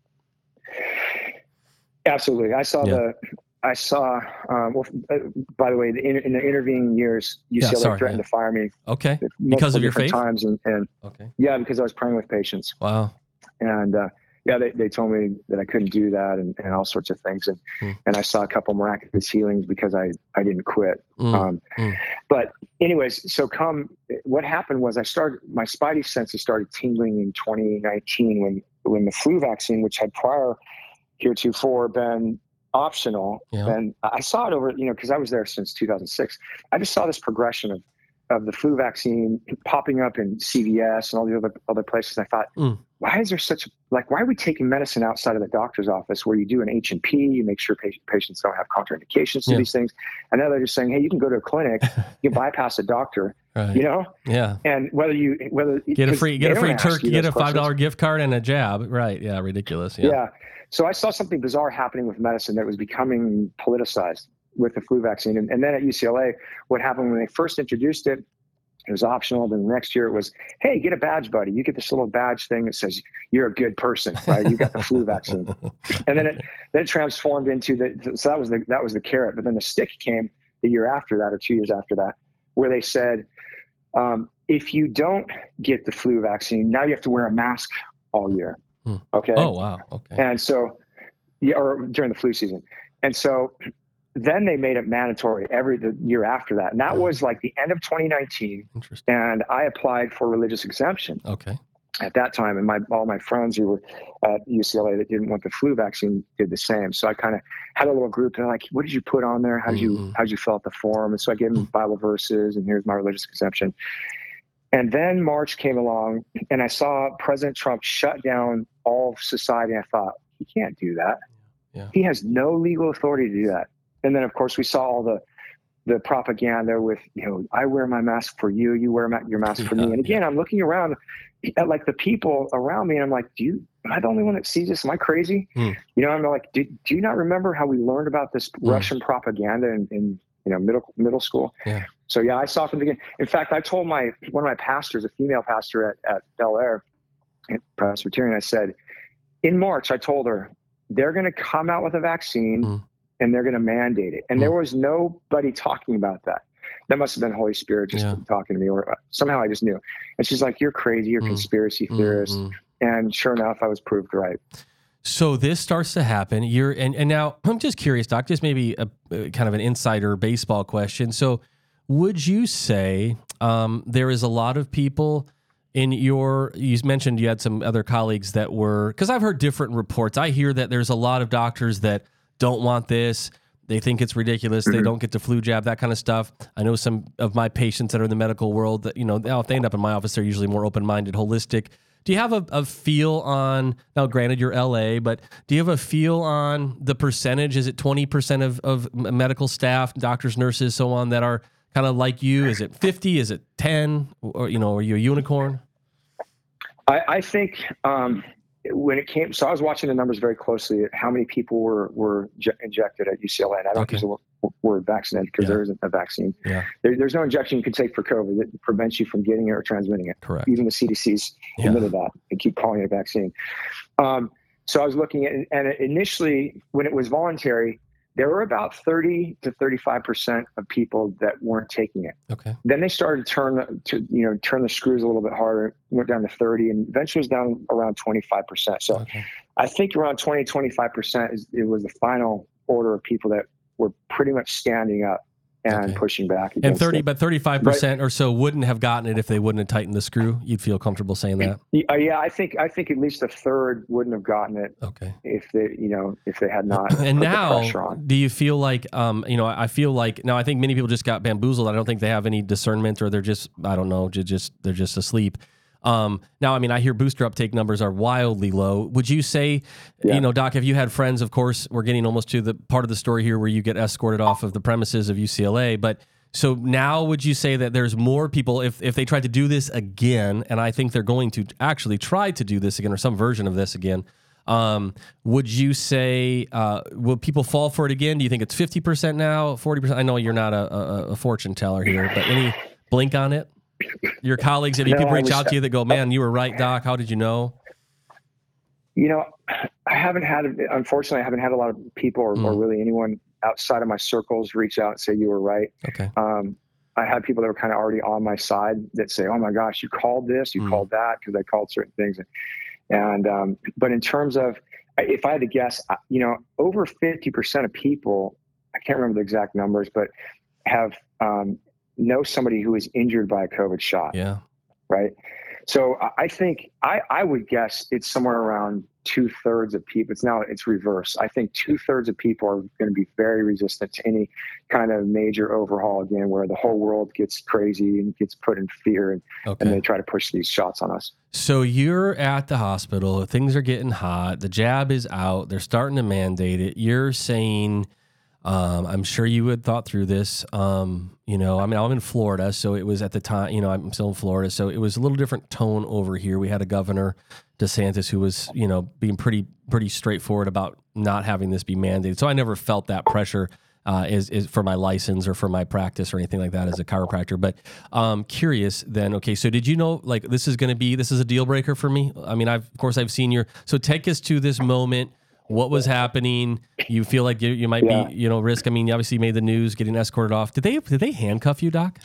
Absolutely. I saw yeah. the, I saw, um, well, uh, by the way, the, in, in the intervening years, U C L A yeah, sorry, threatened yeah. to fire me. Okay. Because of your faith? Times and, and okay. Yeah, because I was praying with patients. Wow. And, uh, yeah, they, they told me that I couldn't do that and, and all sorts of things. And, mm. and I saw a couple miraculous healings because I, I didn't quit. Mm. Um, mm. But anyways, so come, what happened was I started, my spidey senses started tingling in twenty nineteen when, when the flu vaccine, which had prior heretofore been optional. Yeah. And I saw it over, you know, because I was there since two thousand six. I just saw this progression of, of the flu vaccine popping up in C V S and all the other other places. I thought, mm. why is there such, like, why are we taking medicine outside of the doctor's office where you do an H and P, you make sure patient, patients don't have contraindications to yeah. these things. And now they're just saying, hey, you can go to a clinic, you bypass a doctor, right. you know? Yeah. And whether you, whether get a free, get a free turkey, get a five dollar gift card and a jab. Right. Yeah. Ridiculous. Yeah. Yeah. So I saw something bizarre happening with medicine that was becoming politicized with the flu vaccine. And, and then at U C L A, what happened when they first introduced it, it was optional. Then the next year it was, hey, get a badge, buddy. You get this little badge thing that says you're a good person, right? You got the flu vaccine. And then it then it transformed into the, so that was the, that was the carrot. But then the stick came the year after that or two years after that, where they said, um, if you don't get the flu vaccine, now you have to wear a mask all year. Okay. Oh, wow. Okay. And so, yeah, or during the flu season. And so then they made it mandatory every the year after that. And that oh. was like the end of twenty nineteen. Interesting. And I applied for religious exemption. Okay. At that time. And my, all my friends who were at U C L A that didn't want the flu vaccine did the same. So I kind of had a little group and they're like, what did you put on there? How did mm-hmm. you, how did you fill out the form? And so I gave them Bible verses and here's my religious exemption. And then March came along and I saw President Trump shut down all of society. And I thought, he can't do that. Yeah. He has no legal authority to do that. And then, of course, we saw all the the propaganda with, you know, I wear my mask for you, you wear your mask for yeah, me. And again, yeah. I'm looking around at like the people around me and I'm like, do you, am I the only one that sees this? Am I crazy? Mm. You know, I'm like, do, do you not remember how we learned about this mm. Russian propaganda in, in you know, middle middle school? Yeah. So yeah, I saw it from the beginning. In fact, I told my one of my pastors, a female pastor at, at Bel Air, Presbyterian, I said, in March, I told her, they're going to come out with a vaccine mm. and they're going to mandate it. And mm. there was nobody talking about that. That must have been Holy Spirit just yeah. talking to me, or somehow I just knew. And she's like, you're crazy, you're a mm. conspiracy theorist. Mm-hmm. And sure enough, I was proved right. So this starts to happen. You're and, and now I'm just curious, Doc, just maybe a, a kind of an insider baseball question. So would you say um, there is a lot of people in your, you mentioned you had some other colleagues that were, because I've heard different reports. I hear that there's a lot of doctors that don't want this. They think it's ridiculous. Mm-hmm. They don't get the flu jab, that kind of stuff. I know some of my patients that are in the medical world that, you know, if they end up in my office, they're usually more open-minded, holistic. Do you have a, a feel on, now granted you're L A, but do you have a feel on the percentage? Is it twenty percent of, of medical staff, doctors, nurses, so on, that are kind of like you? Is it fifty? Is it ten? Or, you know, are you a unicorn? I, I think um, when it came, so I was watching the numbers very closely at how many people were, were injected at U C L A. And I don't Okay. use the word vaccinated because Yeah. there isn't a vaccine. Yeah. There, there's no injection you can take for COVID that prevents you from getting it or transmitting it. Correct. Even the C D C's Yeah. admitted that and keep calling it a vaccine. Um, so I was looking at, and initially when it was voluntary, there were about thirty to thirty-five percent of people that weren't taking it. Okay. Then they started to turn, to, you know, turn the screws a little bit harder, went down to thirty, and eventually was down around twenty-five percent. So Okay. I think around twenty, twenty-five percent is, it was the final order of people that were pretty much standing up and Okay. pushing back And against thirty, it. but thirty-five percent or so wouldn't have gotten it if they wouldn't have tightened the screw. You'd feel comfortable saying that? Yeah, yeah, I think I think at least a third wouldn't have gotten it Okay. if they, you know, if they had not And put now, the pressure on. do you feel like, um, you know, I feel like now I think many people just got bamboozled. I don't think they have any discernment, or they're just, I don't know, ju- just they're just asleep. Um, now, I mean, I hear booster uptake numbers are wildly low. Would you say, Yeah. you know, Doc, have you had friends? Of course, we're getting almost to the part of the story here where you get escorted off of the premises of U C L A, but. So now would you say that there's more people, if, if they tried to do this again, and I think they're going to actually try to do this again, or some version of this again, um, would you say, uh, will people fall for it again? Do you think it's fifty percent now, forty percent? I know you're not a, a, a fortune teller here, but any blink on it? Your colleagues, any No, people I reach was- out to you that go, man, you were right, Doc, how did you know? You know, I haven't had, unfortunately, I haven't had a lot of people or, Mm. or really anyone outside of my circles reach out and say you were right. Okay. Um, I had people that were kind of already on my side that say, "Oh my gosh, you called this, you Mm. called that," because I called certain things. And um, but in terms of, if I had to guess, I- you know, over fifty percent of people, I can't remember the exact numbers, but have um, know somebody who was injured by a COVID shot. Yeah. Right. So I- I think I, I would guess it's somewhere around two thirds of people. It's now it's reverse. I think two thirds of people are going to be very resistant to any kind of major overhaul again, where the whole world gets crazy and gets put in fear, and, Okay. and they try to push these shots on us. So you're at the hospital, things are getting hot, the jab is out, they're starting to mandate it. You're saying, um, I'm sure you had thought through this. Um, you know, I mean, I'm in Florida, so it was at the time, you know, I'm still in Florida, so it was a little different tone over here. We had a governor, DeSantis, who was, you know, being pretty, pretty straightforward about not having this be mandated. So I never felt that pressure uh, is, is for my license or for my practice or anything like that as a chiropractor. But um, curious then, okay, so did you know, like, this is going to be, this is a deal breaker for me? I mean, I've, of course, I've seen your, so take us to this moment. What was happening? You feel like you, you might Yeah. be, you know, risk. I mean, you obviously made the news, getting escorted off. Did they, did they handcuff you, Doc?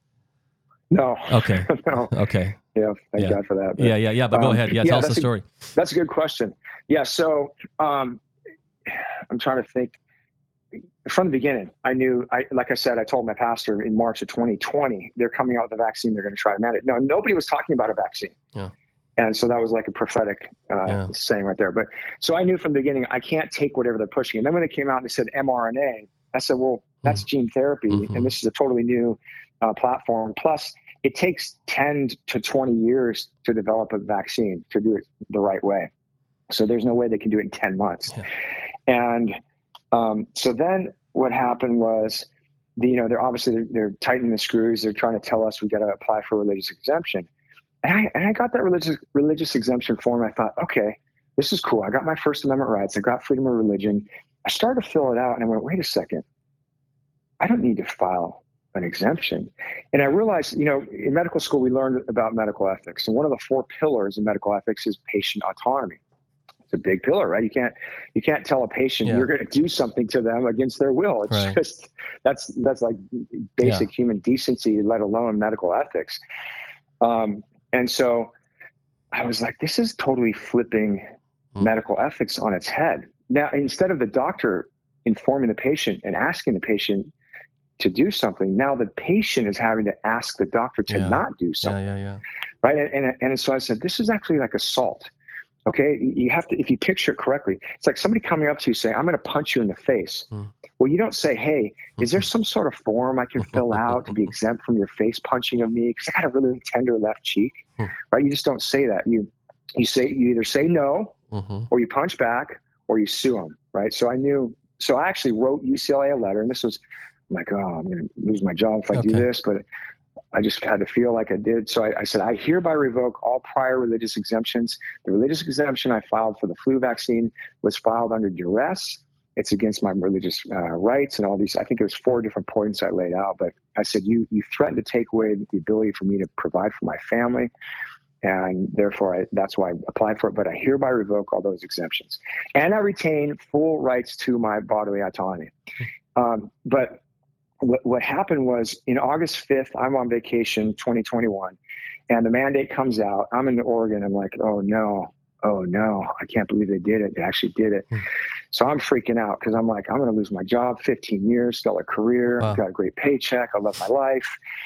No. Okay. No. Okay. Yeah. Thank Yeah. God for that. But, Yeah, yeah, yeah. But go um, ahead. Yeah, yeah, tell us the that's a- story. That's a good question. Yeah. So um, I'm trying to think. From the beginning, I knew, I, like I said, I told my pastor in March of twenty twenty, they're coming out with a vaccine. They're going to try to mandate. No, nobody was talking about a vaccine. Yeah. And so that was like a prophetic uh, Yeah. saying right there. But so I knew from the beginning, I can't take whatever they're pushing. And then when they came out and they said mRNA, I said, well, that's gene therapy. Mhm. And this is a totally new uh, platform. Plus, it takes ten to twenty years to develop a vaccine to do it the right way. So there's no way they can do it in ten months. Yeah. And um, so then what happened was, the, you know, they're obviously they're, they're tightening the screws. They're trying to tell us we got to apply for religious exemption. And I, and I got that religious religious exemption form. I thought, okay, this is cool. I got my First Amendment rights. I got freedom of religion. I started to fill it out, and I went, wait a second. I don't need to file an exemption. And I realized, you know, in medical school, we learned about medical ethics. And one of the four pillars in medical ethics is patient autonomy. It's a big pillar, right? You can't, you can't tell a patient Yeah. you're going to do something to them against their will. It's Right. just, that's, that's like basic human decency, let alone medical ethics. Um, and so I was like, this is totally flipping Hmm. medical ethics on its head. Now, instead of the doctor informing the patient and asking the patient to do something, now the patient is having to ask the doctor to Yeah. not do Yeah, something. yeah, yeah. Right. And, and, and so I said, this is actually like assault. Okay. You have to, if you picture it correctly, it's like somebody coming up to you saying, I'm going to punch you in the face. Hmm. Well, you don't say, hey, is there some sort of form I can fill out to be exempt from your face punching of me? Because I got a really tender left cheek. Hmm. Right. You just don't say that. You, you say, you either say no, Mm-hmm. or you punch back, or you sue them, right? So I knew, so I actually wrote U C L A a letter, and this was, I'm like, oh, I'm going to lose my job if I Okay. do this, but I just had to feel like I did. So I, I said, I hereby revoke all prior religious exemptions. The religious exemption I filed for the flu vaccine was filed under duress. It's against my religious uh, rights and all these. I think it was four different points I laid out, but I said, you, you threatened to take away the ability for me to provide for my family. And therefore, I, that's why I applied for it. But I hereby revoke all those exemptions. And I retain full rights to my bodily autonomy. Um, but what, what happened was, in August fifth, I'm on vacation, twenty twenty-one, and the mandate comes out. I'm in Oregon. I'm like, oh, no. Oh, no. I can't believe they did it. They actually did it. Hmm. So I'm freaking out because I'm like, I'm going to lose my job, fifteen years, stellar career. Wow. I've got a great paycheck. I love my life.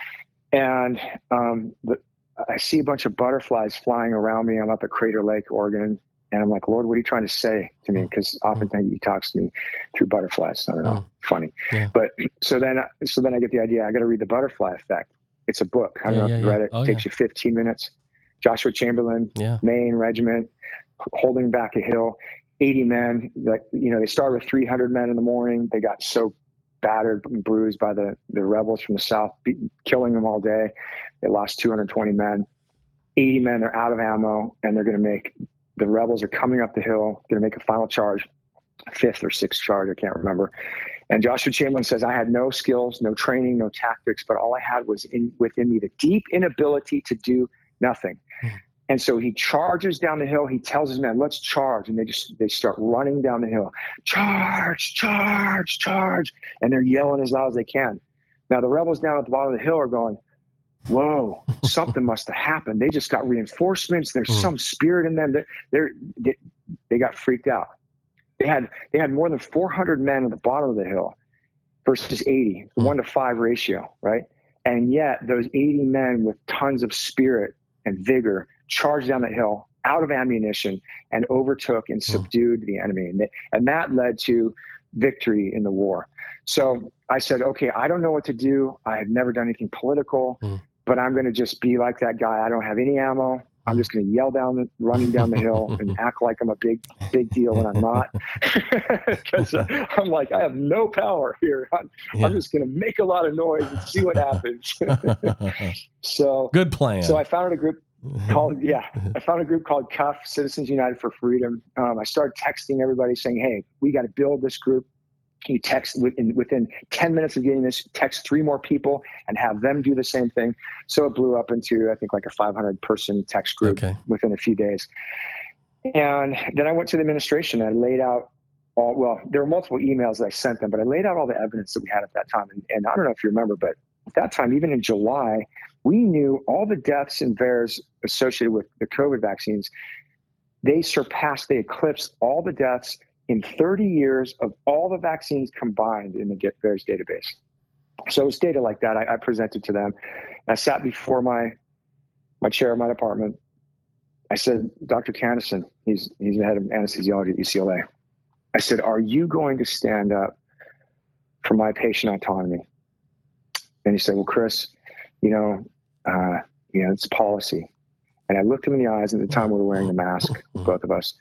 And um, the I see a bunch of butterflies flying around me. I'm up at Crater Lake, Oregon, and I'm like, Lord, what are you trying to say to me? Because oftentimes he talks to me through butterflies. I don't know, Mm. funny. Yeah. But so then, so then I get the idea. I got to read The Butterfly Effect. It's a book. I don't Yeah, know yeah, if you've yeah. read it. Oh, It takes yeah. you fifteen minutes. Joshua Chamberlain, Yeah. Maine Regiment, holding back a hill. eighty men. Like, you know, they started with three hundred men in the morning. They got so battered and bruised by the, the rebels from the south, beat, killing them all day. They lost two hundred twenty men. eighty men are out of ammo, and they're going to make, the rebels are coming up the hill, going to make a final charge, fifth or sixth charge, I can't remember. And Joshua Chamberlain says, I had no skills, no training, no tactics, but all I had was in, within me the deep inability to do nothing. Mm. And so he charges down the hill. He tells his men, let's charge. And they just, they start running down the hill. Charge, charge, charge. And they're yelling as loud as they can. Now the rebels down at the bottom of the hill are going, whoa, something must have happened. They just got reinforcements. There's Mm. some spirit in them. They're, they're, they, they got freaked out. They had, they had more than four hundred men at the bottom of the hill versus eighty, Mm. one to five ratio, right? And yet those eighty men with tons of spirit and vigor charged down the hill out of ammunition and overtook and subdued mm. the enemy. And, they, and that led to victory in the war. So I said, okay, I don't know what to do. I have never done anything political, mm. but I'm going to just be like that guy. I don't have any ammo. I'm just going to yell down, the, running down the hill and act like I'm a big, big deal when I'm not. Because I'm like, I have no power here. I'm, yeah. I'm just going to make a lot of noise and see what happens. So good plan. So I founded a group called, yeah, I founded a group called C U F, Citizens United for Freedom. Um, I started texting everybody saying, hey, we got to build this group. Can you text within, within ten minutes of getting this, text three more people and have them do the same thing? So it blew up into, I think, like a five hundred person text group okay. within a few days. And then I went to the administration and I laid out all, well, there were multiple emails that I sent them, but I laid out all the evidence that we had at that time. And, and I don't know if you remember, but at that time, even in July, we knew all the deaths and V A E Rs associated with the COVID vaccines. They surpassed, they eclipsed all the deaths in thirty years of all the vaccines combined in the V A E Rs database. So it's data like that I, I presented to them. I sat before my my chair of my department. I said, Doctor Cannison, he's he's the head of anesthesiology at U C L A. I said, are you going to stand up for my patient autonomy? And he said, well, Chris, you know, uh, you know, it's policy. And I looked him in the eyes, and at the time we were wearing the mask, both of us.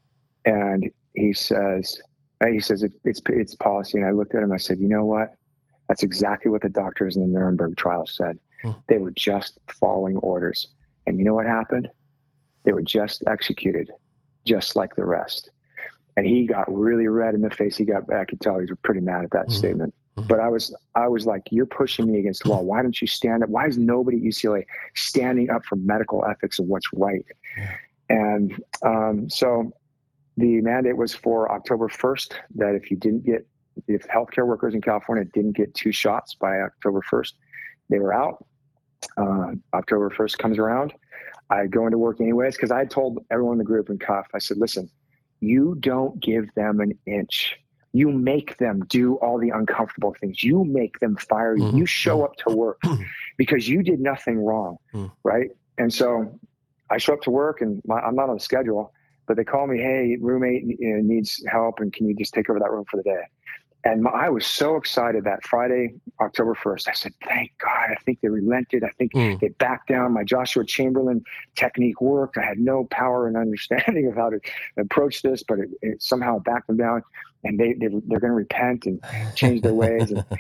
And he says, he says, it, it's, it's policy. And I looked at him, I said, you know what? That's exactly what the doctors in the Nuremberg trial said. Hmm. They were just following orders. And you know what happened? They were just executed, just like the rest. And he got really red in the face. He got, I could tell he was pretty mad at that mm-hmm. statement. Mm-hmm. But I was, I was like, you're pushing me against the wall. Why don't you stand up? Why is nobody at U C L A standing up for medical ethics and what's right? Yeah. And um, so the mandate was for October first, that if you didn't get, if healthcare workers in California didn't get two shots by October first, they were out. Uh, October first comes around. I go into work anyways, because I had told everyone in the group in C U F, I said, listen, you don't give them an inch. You make them do all the uncomfortable things. You make them fire you. Mm-hmm. You show up to work because you did nothing wrong, mm-hmm. right? And so I show up to work, and my, I'm not on the schedule, but they call me, hey, roommate you know, needs help, and can you just take over that room for the day? And my, I was so excited that Friday, October first. I said, thank God. I think they relented. I think mm. they backed down. My Joshua Chamberlain technique worked. I had no power and understanding of how to approach this, but it, it somehow backed them down. And they, they, they're going to repent and change their ways. And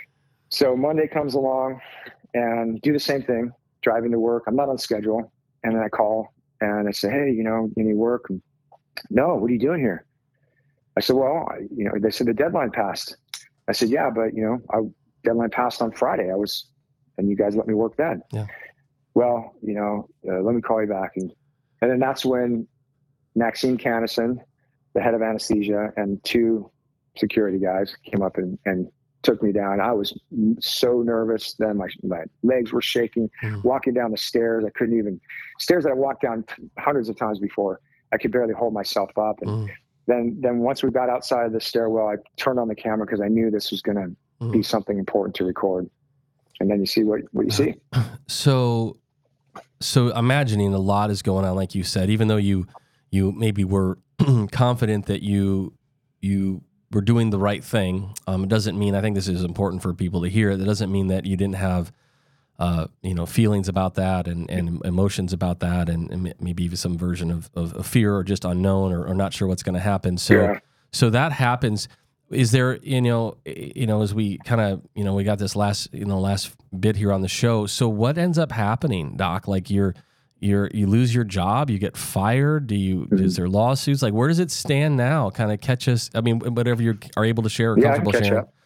so Monday comes along and do the same thing, driving to work. I'm not on schedule. And then I call and I say, hey, you know, you need work? And, no, what are you doing here? I said, well, I, you know, they said the deadline passed. I said, yeah, but you know, I deadline passed on Friday. I was, and you guys let me work then. Yeah. Well, you know, uh, let me call you back. And, and then that's when Maxine Cannison, the head of anesthesia, and two security guys came up and, and took me down. I was so nervous then. My, my legs were shaking, mm. walking down the stairs. I couldn't even, stairs that I walked down hundreds of times before. I could barely hold myself up. And mm. Then, then once we got outside of the stairwell, I turned on the camera because I knew this was going to mm. be something important to record. And then you see what, what you see. So, so imagining a lot is going on, like you said, even though you, you maybe were confident that you, you were doing the right thing. Um, it doesn't mean, I think this is important for people to hear. It doesn't mean that you didn't have, uh, you know, feelings about that and, and emotions about that, and, and maybe even some version of, of, of fear or just unknown or, or not sure what's going to happen. So, yeah. so that happens. Is there, you know, you know, as we kind of, you know, we got this last, you know, last bit here on the show. So what ends up happening, Doc? Like you're, you're, you lose your job, you get fired. Do you, mm-hmm. is there lawsuits? Like, where does it stand now? Kind of catch us. I mean, whatever you are able to share or yeah, comfortable I can catch sharing. Up.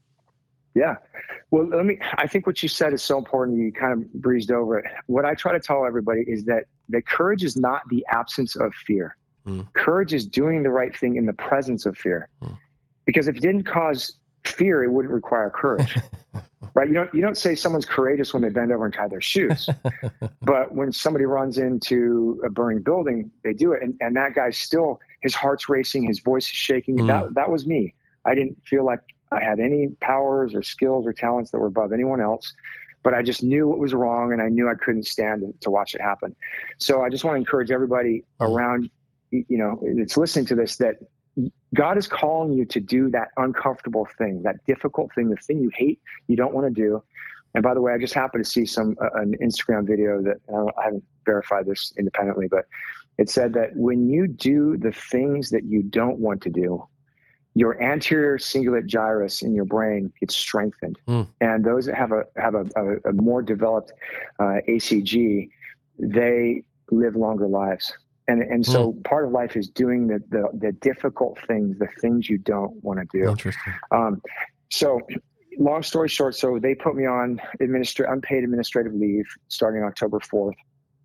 Yeah. Well, let me, I think what you said is so important. You kind of breezed over it. What I try to tell everybody is that, that courage is not the absence of fear. Mm. Courage is doing the right thing in the presence of fear. Mm. Because if it didn't cause fear, it wouldn't require courage, right? You don't, you don't say someone's courageous when they bend over and tie their shoes, but when somebody runs into a burning building, they do it. And, and that guy's still, his heart's racing, his voice is shaking. Mm. That, that was me. I didn't feel like I had any powers or skills or talents that were above anyone else, but I just knew what was wrong, and I knew I couldn't stand to watch it happen. So I just want to encourage everybody around, you know, that's listening to this, that God is calling you to do that uncomfortable thing, that difficult thing, the thing you hate, you don't want to do. And by the way, I just happened to see some uh, an Instagram video that uh, I haven't verified this independently, but it said that when you do the things that you don't want to do, your anterior cingulate gyrus in your brain gets strengthened. Mm. And those that have a have a, a, a more developed uh, A C G, they live longer lives. And and so mm. part of life is doing the, the the difficult things, the things you don't want to do. Interesting. Um, so long story short, so they put me on administra- unpaid administrative leave starting October fourth,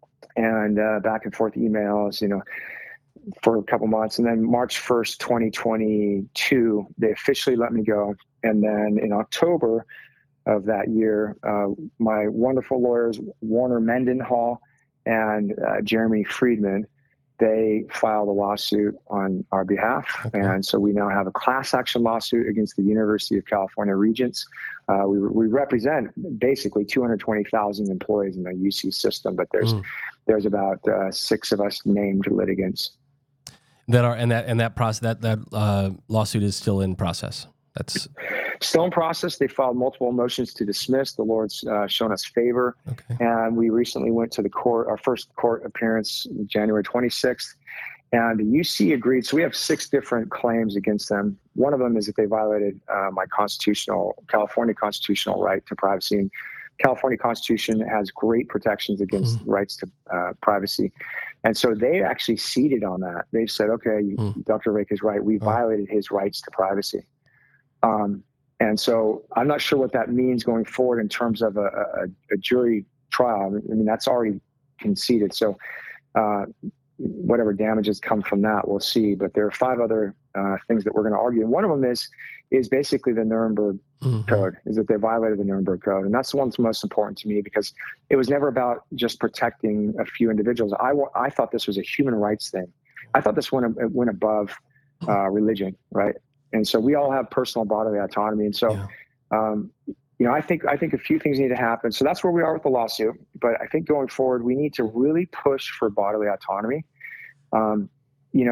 and uh, back and forth emails, you know, for a couple months. And then March first, twenty twenty-two, they officially let me go. And then in October of that year, uh, my wonderful lawyers, Warner Mendenhall and uh, Jeremy Friedman, they filed a lawsuit on our behalf. Okay. And so we now have a class action lawsuit against the University of California Regents. Uh, we, we represent basically two hundred twenty thousand employees in the U C system, but there's mm. there's about uh, six of us named litigants. That are and that and that process that that uh, lawsuit is still in process. That's still in process. They filed multiple motions to dismiss. The Lord's uh, shown us favor, okay. And we recently went to the court. Our first court appearance, January twenty-sixth, and the U C agreed. So we have six different claims against them. One of them is that they violated uh, my constitutional, California constitutional right to privacy. And California Constitution has great protections against mm. rights to uh, privacy. And so they actually ceded on that. They've said, okay, mm. Doctor Rake is right. We oh. violated his rights to privacy. Um, and so I'm not sure what that means going forward in terms of a, a, a jury trial. I mean, that's already conceded. So uh, whatever damages come from that, we'll see. But there are five other uh, things that we're going to argue. And one of them is is basically the Nuremberg mm-hmm. Code, is that they violated the Nuremberg Code. And that's the one that's most important to me, because it was never about just protecting a few individuals. I, I thought this was a human rights thing. I thought this went, went above uh, religion, right? And so we all have personal bodily autonomy. And so, yeah. um, you know, I think I think a few things need to happen. So that's where we are with the lawsuit. But I think going forward, we need to really push for bodily autonomy. Um, you know,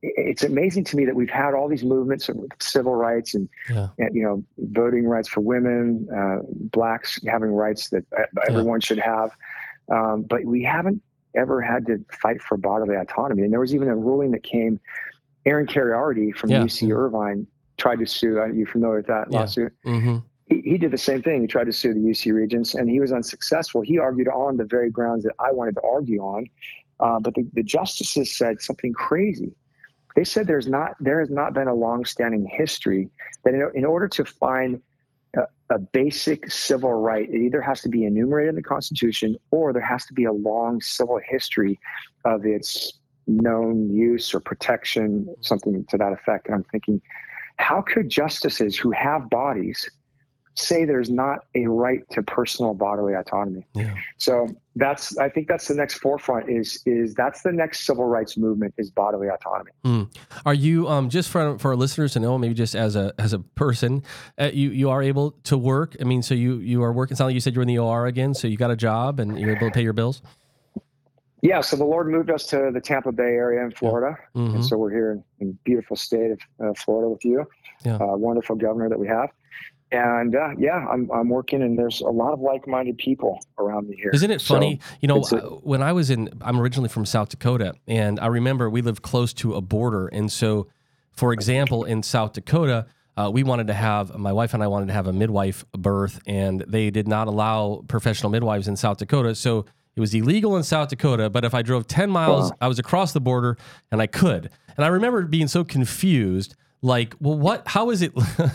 it's amazing to me that we've had all these movements of civil rights and, Yeah. and you know, voting rights for women, uh, blacks having rights that everyone yeah. should have. Um, but we haven't ever had to fight for bodily autonomy. And there was even a ruling that came, Aaron Kheriaty from yeah. U C Irvine tried to sue. Are you familiar with that yeah. lawsuit? Mm-hmm. He, he did the same thing. He tried to sue the U C Regents, and he was unsuccessful. He argued on the very grounds that I wanted to argue on. Uh, but the, the justices said something crazy. They said there's not, there has not been a long-standing history that in, in order to find a, a basic civil right, it either has to be enumerated in the Constitution or there has to be a long civil history of its known use or protection, something to that effect. And I'm thinking, how could justices who have bodies say there's not a right to personal bodily autonomy? Yeah. So that's, I think that's the next forefront is, is that's the next civil rights movement is bodily autonomy. Mm. Are you, um, just for, for our listeners to know, maybe just as a, as a person, uh, you, you are able to work. I mean, so you, you are working, it sounded like you said you're in the O R again, so you got a job and you're able to pay your bills? Yeah. So the Lord moved us to the Tampa Bay area in Florida. Mm-hmm. And so we're here in, in beautiful state of uh, Florida with you, yeah. uh, wonderful governor that we have. And uh, yeah, I'm I'm working, and there's a lot of like-minded people around me here. Isn't it funny? So you know, a, when I was in, I'm originally from South Dakota, and I remember we lived close to a border. And so, for example, in South Dakota, uh, we wanted to have, my wife and I wanted to have a midwife birth, and they did not allow professional midwives in South Dakota. So it was illegal in South Dakota, but if I drove ten miles, wow. I was across the border, and I could. And I remember being so confused. Like, well, what, how is it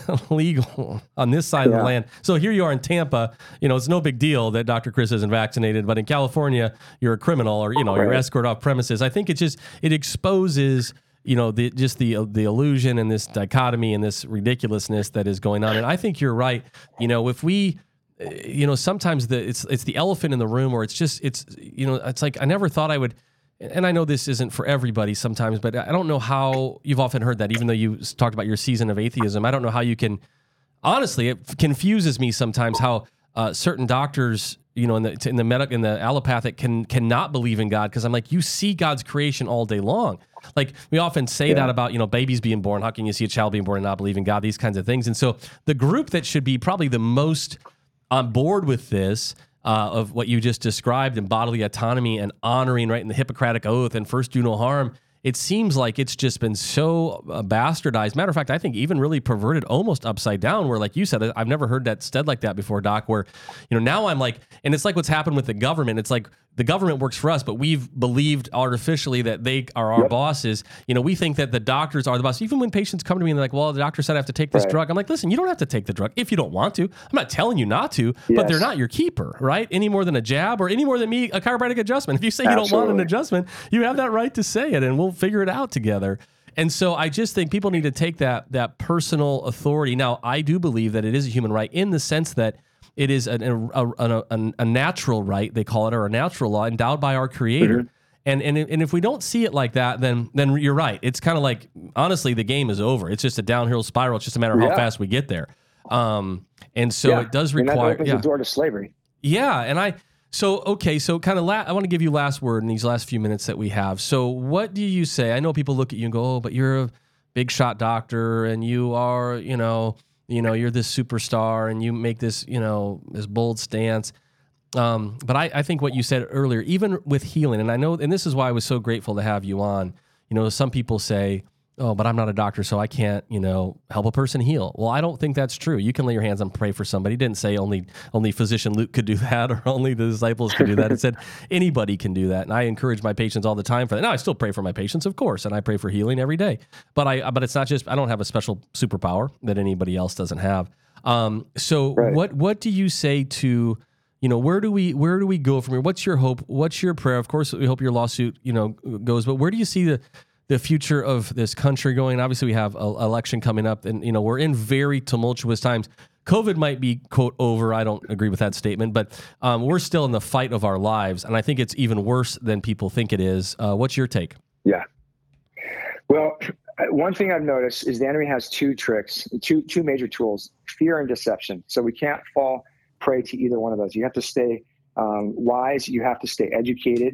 legal on this side yeah. of the land? So here you are in Tampa, you know, it's no big deal that Doctor Chris isn't vaccinated, but in California, you're a criminal or, you know, right. you're escorted off premises. I think it just, it exposes, you know, the, just the, the illusion and this dichotomy and this ridiculousness that is going on. And I think you're right. You know, if we, you know, sometimes the, it's, it's the elephant in the room, or it's just, it's, you know, it's like, I never thought I would, and I know this isn't for everybody sometimes, but I don't know how, you've often heard that, even though you talked about your season of atheism, I don't know how you can, honestly, it confuses me sometimes how uh, certain doctors, you know, in the in the medic in the allopathic can cannot believe in God, because I'm like, you see God's creation all day long. Like we often say yeah. that about, you know, babies being born. How can you see a child being born and not believe in God? These kinds of things. And so the group that should be probably the most on board with this, Uh, of what you just described and bodily autonomy and honoring right in the Hippocratic Oath and first do no harm, it seems like it's just been so uh, bastardized. Matter of fact, I think even really perverted, almost upside down, where like you said, I've never heard that said like that before, Doc, where, you know, now I'm like, and it's like what's happened with the government. It's like the government works for us, but we've believed artificially that they are our yep. bosses. You know, we think that the doctors are the boss. Even when patients come to me and they're like, well, the doctor said I have to take this right. drug. I'm like, listen, you don't have to take the drug if you don't want to. I'm not telling you not to, yes. but they're not your keeper, right? Any more than a jab or any more than me, a chiropractic adjustment. If you say you Absolutely. don't want an adjustment, you have that right to say it, and we'll figure it out together. And so I just think people need to take that that personal authority. Now, I do believe that it is a human right in the sense that it is an, a, a, a, a natural right, they call it, or a natural law endowed by our Creator. Mm-hmm. And, and and if we don't see it like that, then then you're right. It's kind of like, honestly, the game is over. It's just a downhill spiral. It's just a matter of yeah. how fast we get there. Um, and so yeah. it does and require... that opens yeah. the door to slavery. Yeah, and I... So, okay, so kind of la- I want to give you last word in these last few minutes that we have. So what do you say? I know people look at you and go, oh, but you're a big shot doctor and you are, you know, you know, you're this superstar and you make this, you know, this bold stance. Um, but I, I think what you said earlier, even with healing, and I know, and this is why I was so grateful to have you on, you know, some people say, oh, but I'm not a doctor, so I can't, you know, help a person heal. Well, I don't think that's true. You can lay your hands and pray for somebody. It didn't say only only physician Luke could do that or only the disciples could do that. It said anybody can do that. And I encourage my patients all the time for that. Now, I still pray for my patients, of course, and I pray for healing every day. But I but it's not just, I don't have a special superpower that anybody else doesn't have. Um, so right. what what do you say to, you know, where do we where do we go from here? What's your hope? What's your prayer? Of course, we hope your lawsuit, you know, goes, but where do you see the the future of this country going? Obviously, we have an election coming up, and you know we're in very tumultuous times. COVID might be, quote, over. I don't agree with that statement, but um, we're still in the fight of our lives, and I think it's even worse than people think it is. Uh, what's your take? Yeah. Well, one thing I've noticed is the enemy has two tricks, two two major tools: fear and deception. So we can't fall prey to either one of those. You have to stay um, wise. You have to stay educated.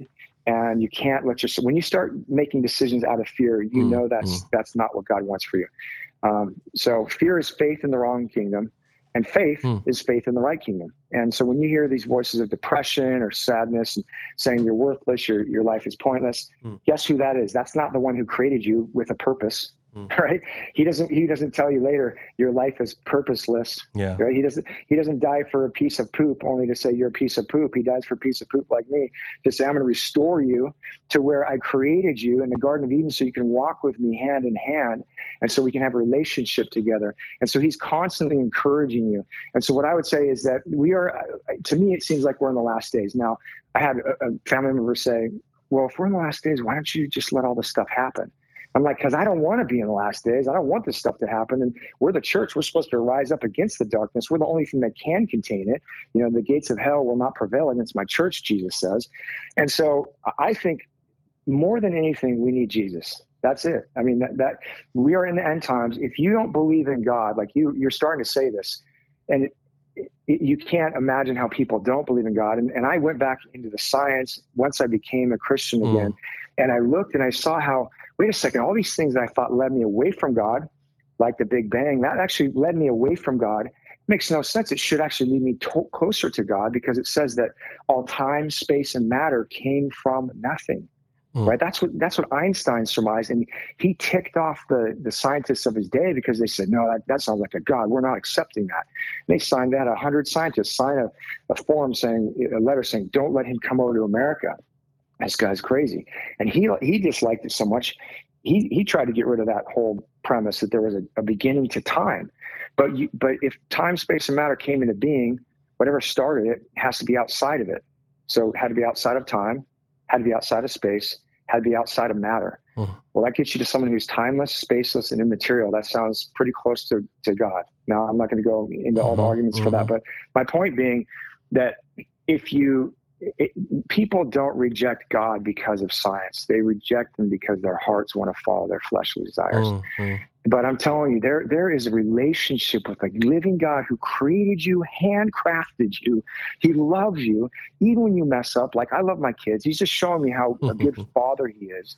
And you can't let yourself, when you start making decisions out of fear, you mm, know that's mm. that's not what God wants for you. Um, so fear is faith in the wrong kingdom, and faith mm. is faith in the right kingdom. And so when you hear these voices of depression or sadness and saying you're worthless, your your life is pointless, mm. guess who that is? That's not the one who created you with a purpose. Right? He doesn't, he doesn't tell you later your life is purposeless. Yeah. Right? He doesn't, he doesn't die for a piece of poop only to say you're a piece of poop. He dies for a piece of poop like me to say, I'm going to restore you to where I created you in the Garden of Eden so you can walk with me hand in hand. And so we can have a relationship together. And so he's constantly encouraging you. And so what I would say is that we are, to me, it seems like we're in the last days. Now, I had a, a family member say, well, if we're in the last days, why don't you just let all this stuff happen? I'm like, because I don't want to be in the last days. I don't want this stuff to happen. And we're the church. We're supposed to rise up against the darkness. We're the only thing that can contain it. You know, the gates of hell will not prevail against my church, Jesus says. And so I think more than anything, we need Jesus. That's it. I mean, that, that we are in the end times. If you don't believe in God, like you, you're starting to say this, and it, it, you can't imagine how people don't believe in God. And, and I went back into the science once I became a Christian mm. again. And I looked and I saw how, wait a second, all these things that I thought led me away from God, like the Big Bang, that actually led me away from God. It makes no sense. It should actually lead me to- closer to God, because it says that all time, space, and matter came from nothing. Mm. Right? That's what that's what Einstein surmised, and he ticked off the, the scientists of his day because they said, no, that, that sounds like a God. We're not accepting that. And they signed that. A hundred scientists signed a, a form saying, a letter saying, don't let him come over to America. This guy's crazy. And he he disliked it so much, he he tried to get rid of that whole premise that there was a, a beginning to time. But you, but if time, space, and matter came into being, whatever started it has to be outside of it. So it had to be outside of time, had to be outside of space, had to be outside of matter. Hmm. Well, that gets you to someone who's timeless, spaceless, and immaterial. That sounds pretty close to, to God. Now, I'm not going to go into all the mm-hmm. arguments mm-hmm. for that, but my point being that if you It, people don't reject God because of science. They reject him because their hearts want to follow their fleshly desires. Mm-hmm. But I'm telling you, there there is a relationship with a living God who created you, handcrafted you. He loves you, even when you mess up. Like, I love my kids. He's just showing me how a good father he is.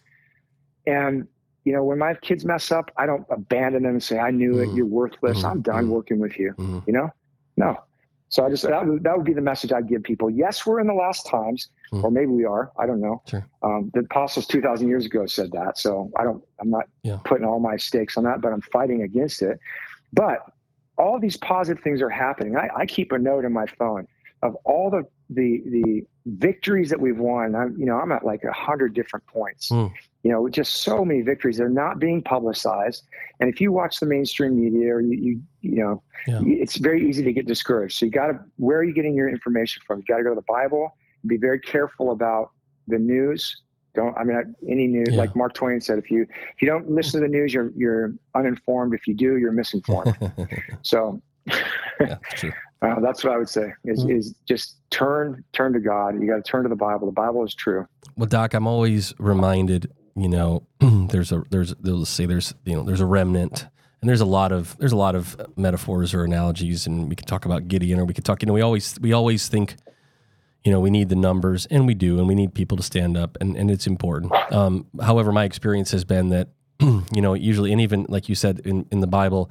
And, you know, when my kids mess up, I don't abandon them and say, I knew mm-hmm. it, you're worthless. Mm-hmm. I'm done working with you. Mm-hmm. You know? No. So I just, that would, that would be the message I'd give people. Yes, we're in the last times, mm. or maybe we are. I don't know. Sure. Um, the apostles two thousand years ago said that. So I don't, I'm not yeah. putting all my stakes on that, but I'm fighting against it. But all these positive things are happening. I, I keep a note in my phone of all the, the, the victories that we've won. I'm, you know, I'm at like a hundred different points, mm. you know, just so many victories. They're not being publicized. And if you watch the mainstream media, or you, you, you know, yeah. it's very easy to get discouraged. So you got to, where are you getting your information from? You got to go to the Bible and be very careful about the news. Don't, I mean, any news, yeah. like Mark Twain said, if you, if you don't listen to the news, you're, you're uninformed. If you do, you're misinformed. So yeah, true. Uh, that's what I would say is, mm-hmm. is just turn, turn to God. You got to turn to the Bible. The Bible is true. Well, Doc, I'm always reminded, you know, there's a, there's, they'll say there's, you know, there's a remnant, and there's a lot of, there's a lot of metaphors or analogies, and we could talk about Gideon, or we could talk, you know, we always, we always think, you know, we need the numbers, and we do, and we need people to stand up, and, and it's important. Um, however, my experience has been that, you know, usually, and even like you said in, in the Bible,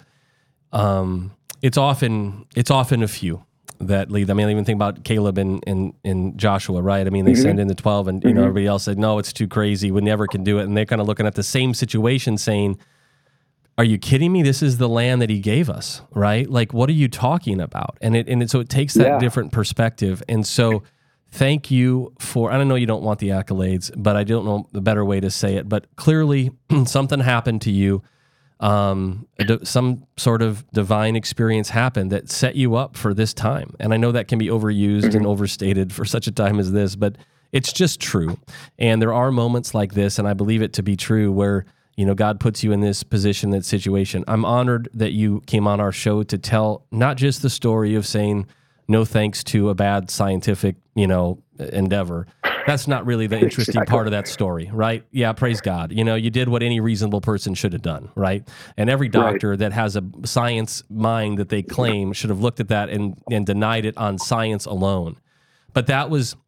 um, it's often, it's often a few that lead. I mean, I even think about Caleb and, and, and Joshua, right? I mean, they mm-hmm. send in the twelve, and, you mm-hmm. know, everybody else said, no, it's too crazy. We never can do it. And they're kind of looking at the same situation saying, are you kidding me? This is the land that he gave us, right? Like, what are you talking about? And it, and it, so it takes that yeah. different perspective. And so thank you for, I don't know, you don't want the accolades, but I don't know the better way to say it, but clearly something happened to you. Um, some sort of divine experience happened that set you up for this time. And I know that can be overused mm-hmm. and overstated for such a time as this, but it's just true. And there are moments like this, and I believe it to be true, where, you know, God puts you in this position, that situation. I'm honored that you came on our show to tell not just the story of saying no thanks to a bad scientific, you know, endeavor. That's not really the interesting exactly. part of that story, right? Yeah, praise God. You know, you did what any reasonable person should have done, right? And every doctor right. that has a science mind that they claim should have looked at that and, and denied it on science alone. But that was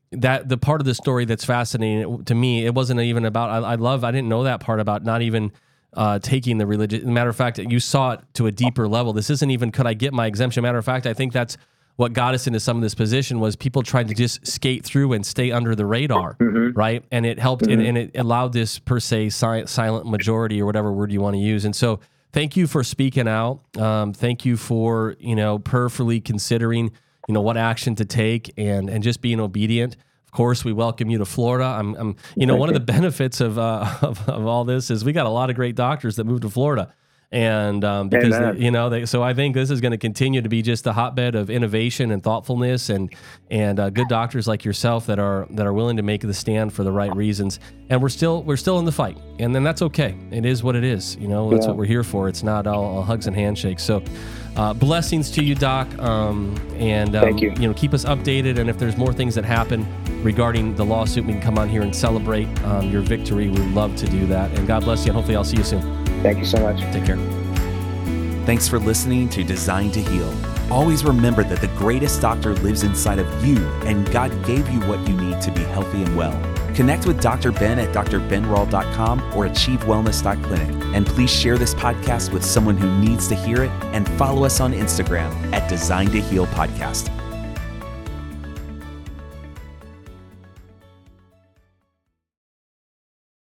that the part of the story that's fascinating to me, it wasn't even about, I, I love, I didn't know that part about not even uh, taking the religious, matter of fact, you saw it to a deeper level. This isn't even, could I get my exemption? Matter of fact, I think that's what got us into some of this position was people trying to just skate through and stay under the radar, mm-hmm. right? And it helped, mm-hmm. and, and it allowed this per se si- silent majority or whatever word you want to use. And so thank you for speaking out. Um, thank you for, you know, prayerfully considering, you know, what action to take and and just being obedient. Of course, we welcome you to Florida. I'm, I'm you know, one of the benefits of, uh, of of all this is we got a lot of great doctors that moved to Florida, and um, because they, you know, they, so I think this is going to continue to be just a hotbed of innovation and thoughtfulness, and and uh, good doctors like yourself that are that are willing to make the stand for the right reasons. And we're still we're still in the fight, and then that's okay. It is what it is. You know, that's yeah. what we're here for. It's not all, all hugs and handshakes. So. Uh, blessings to you, Doc, um, and um, Thank you. you know, keep us updated. And if there's more things that happen regarding the lawsuit, we can come on here and celebrate um, your victory. We'd love to do that. And God bless you, and hopefully I'll see you soon. Thank you so much. Take care. Thanks for listening to Designed to Heal. Always remember that the greatest doctor lives inside of you, and God gave you what you need to be healthy and well. Connect with Doctor Ben at d r ben rall dot com or achieve wellness dot clinic. And please share this podcast with someone who needs to hear it, and follow us on Instagram at Designed to Heal Podcast.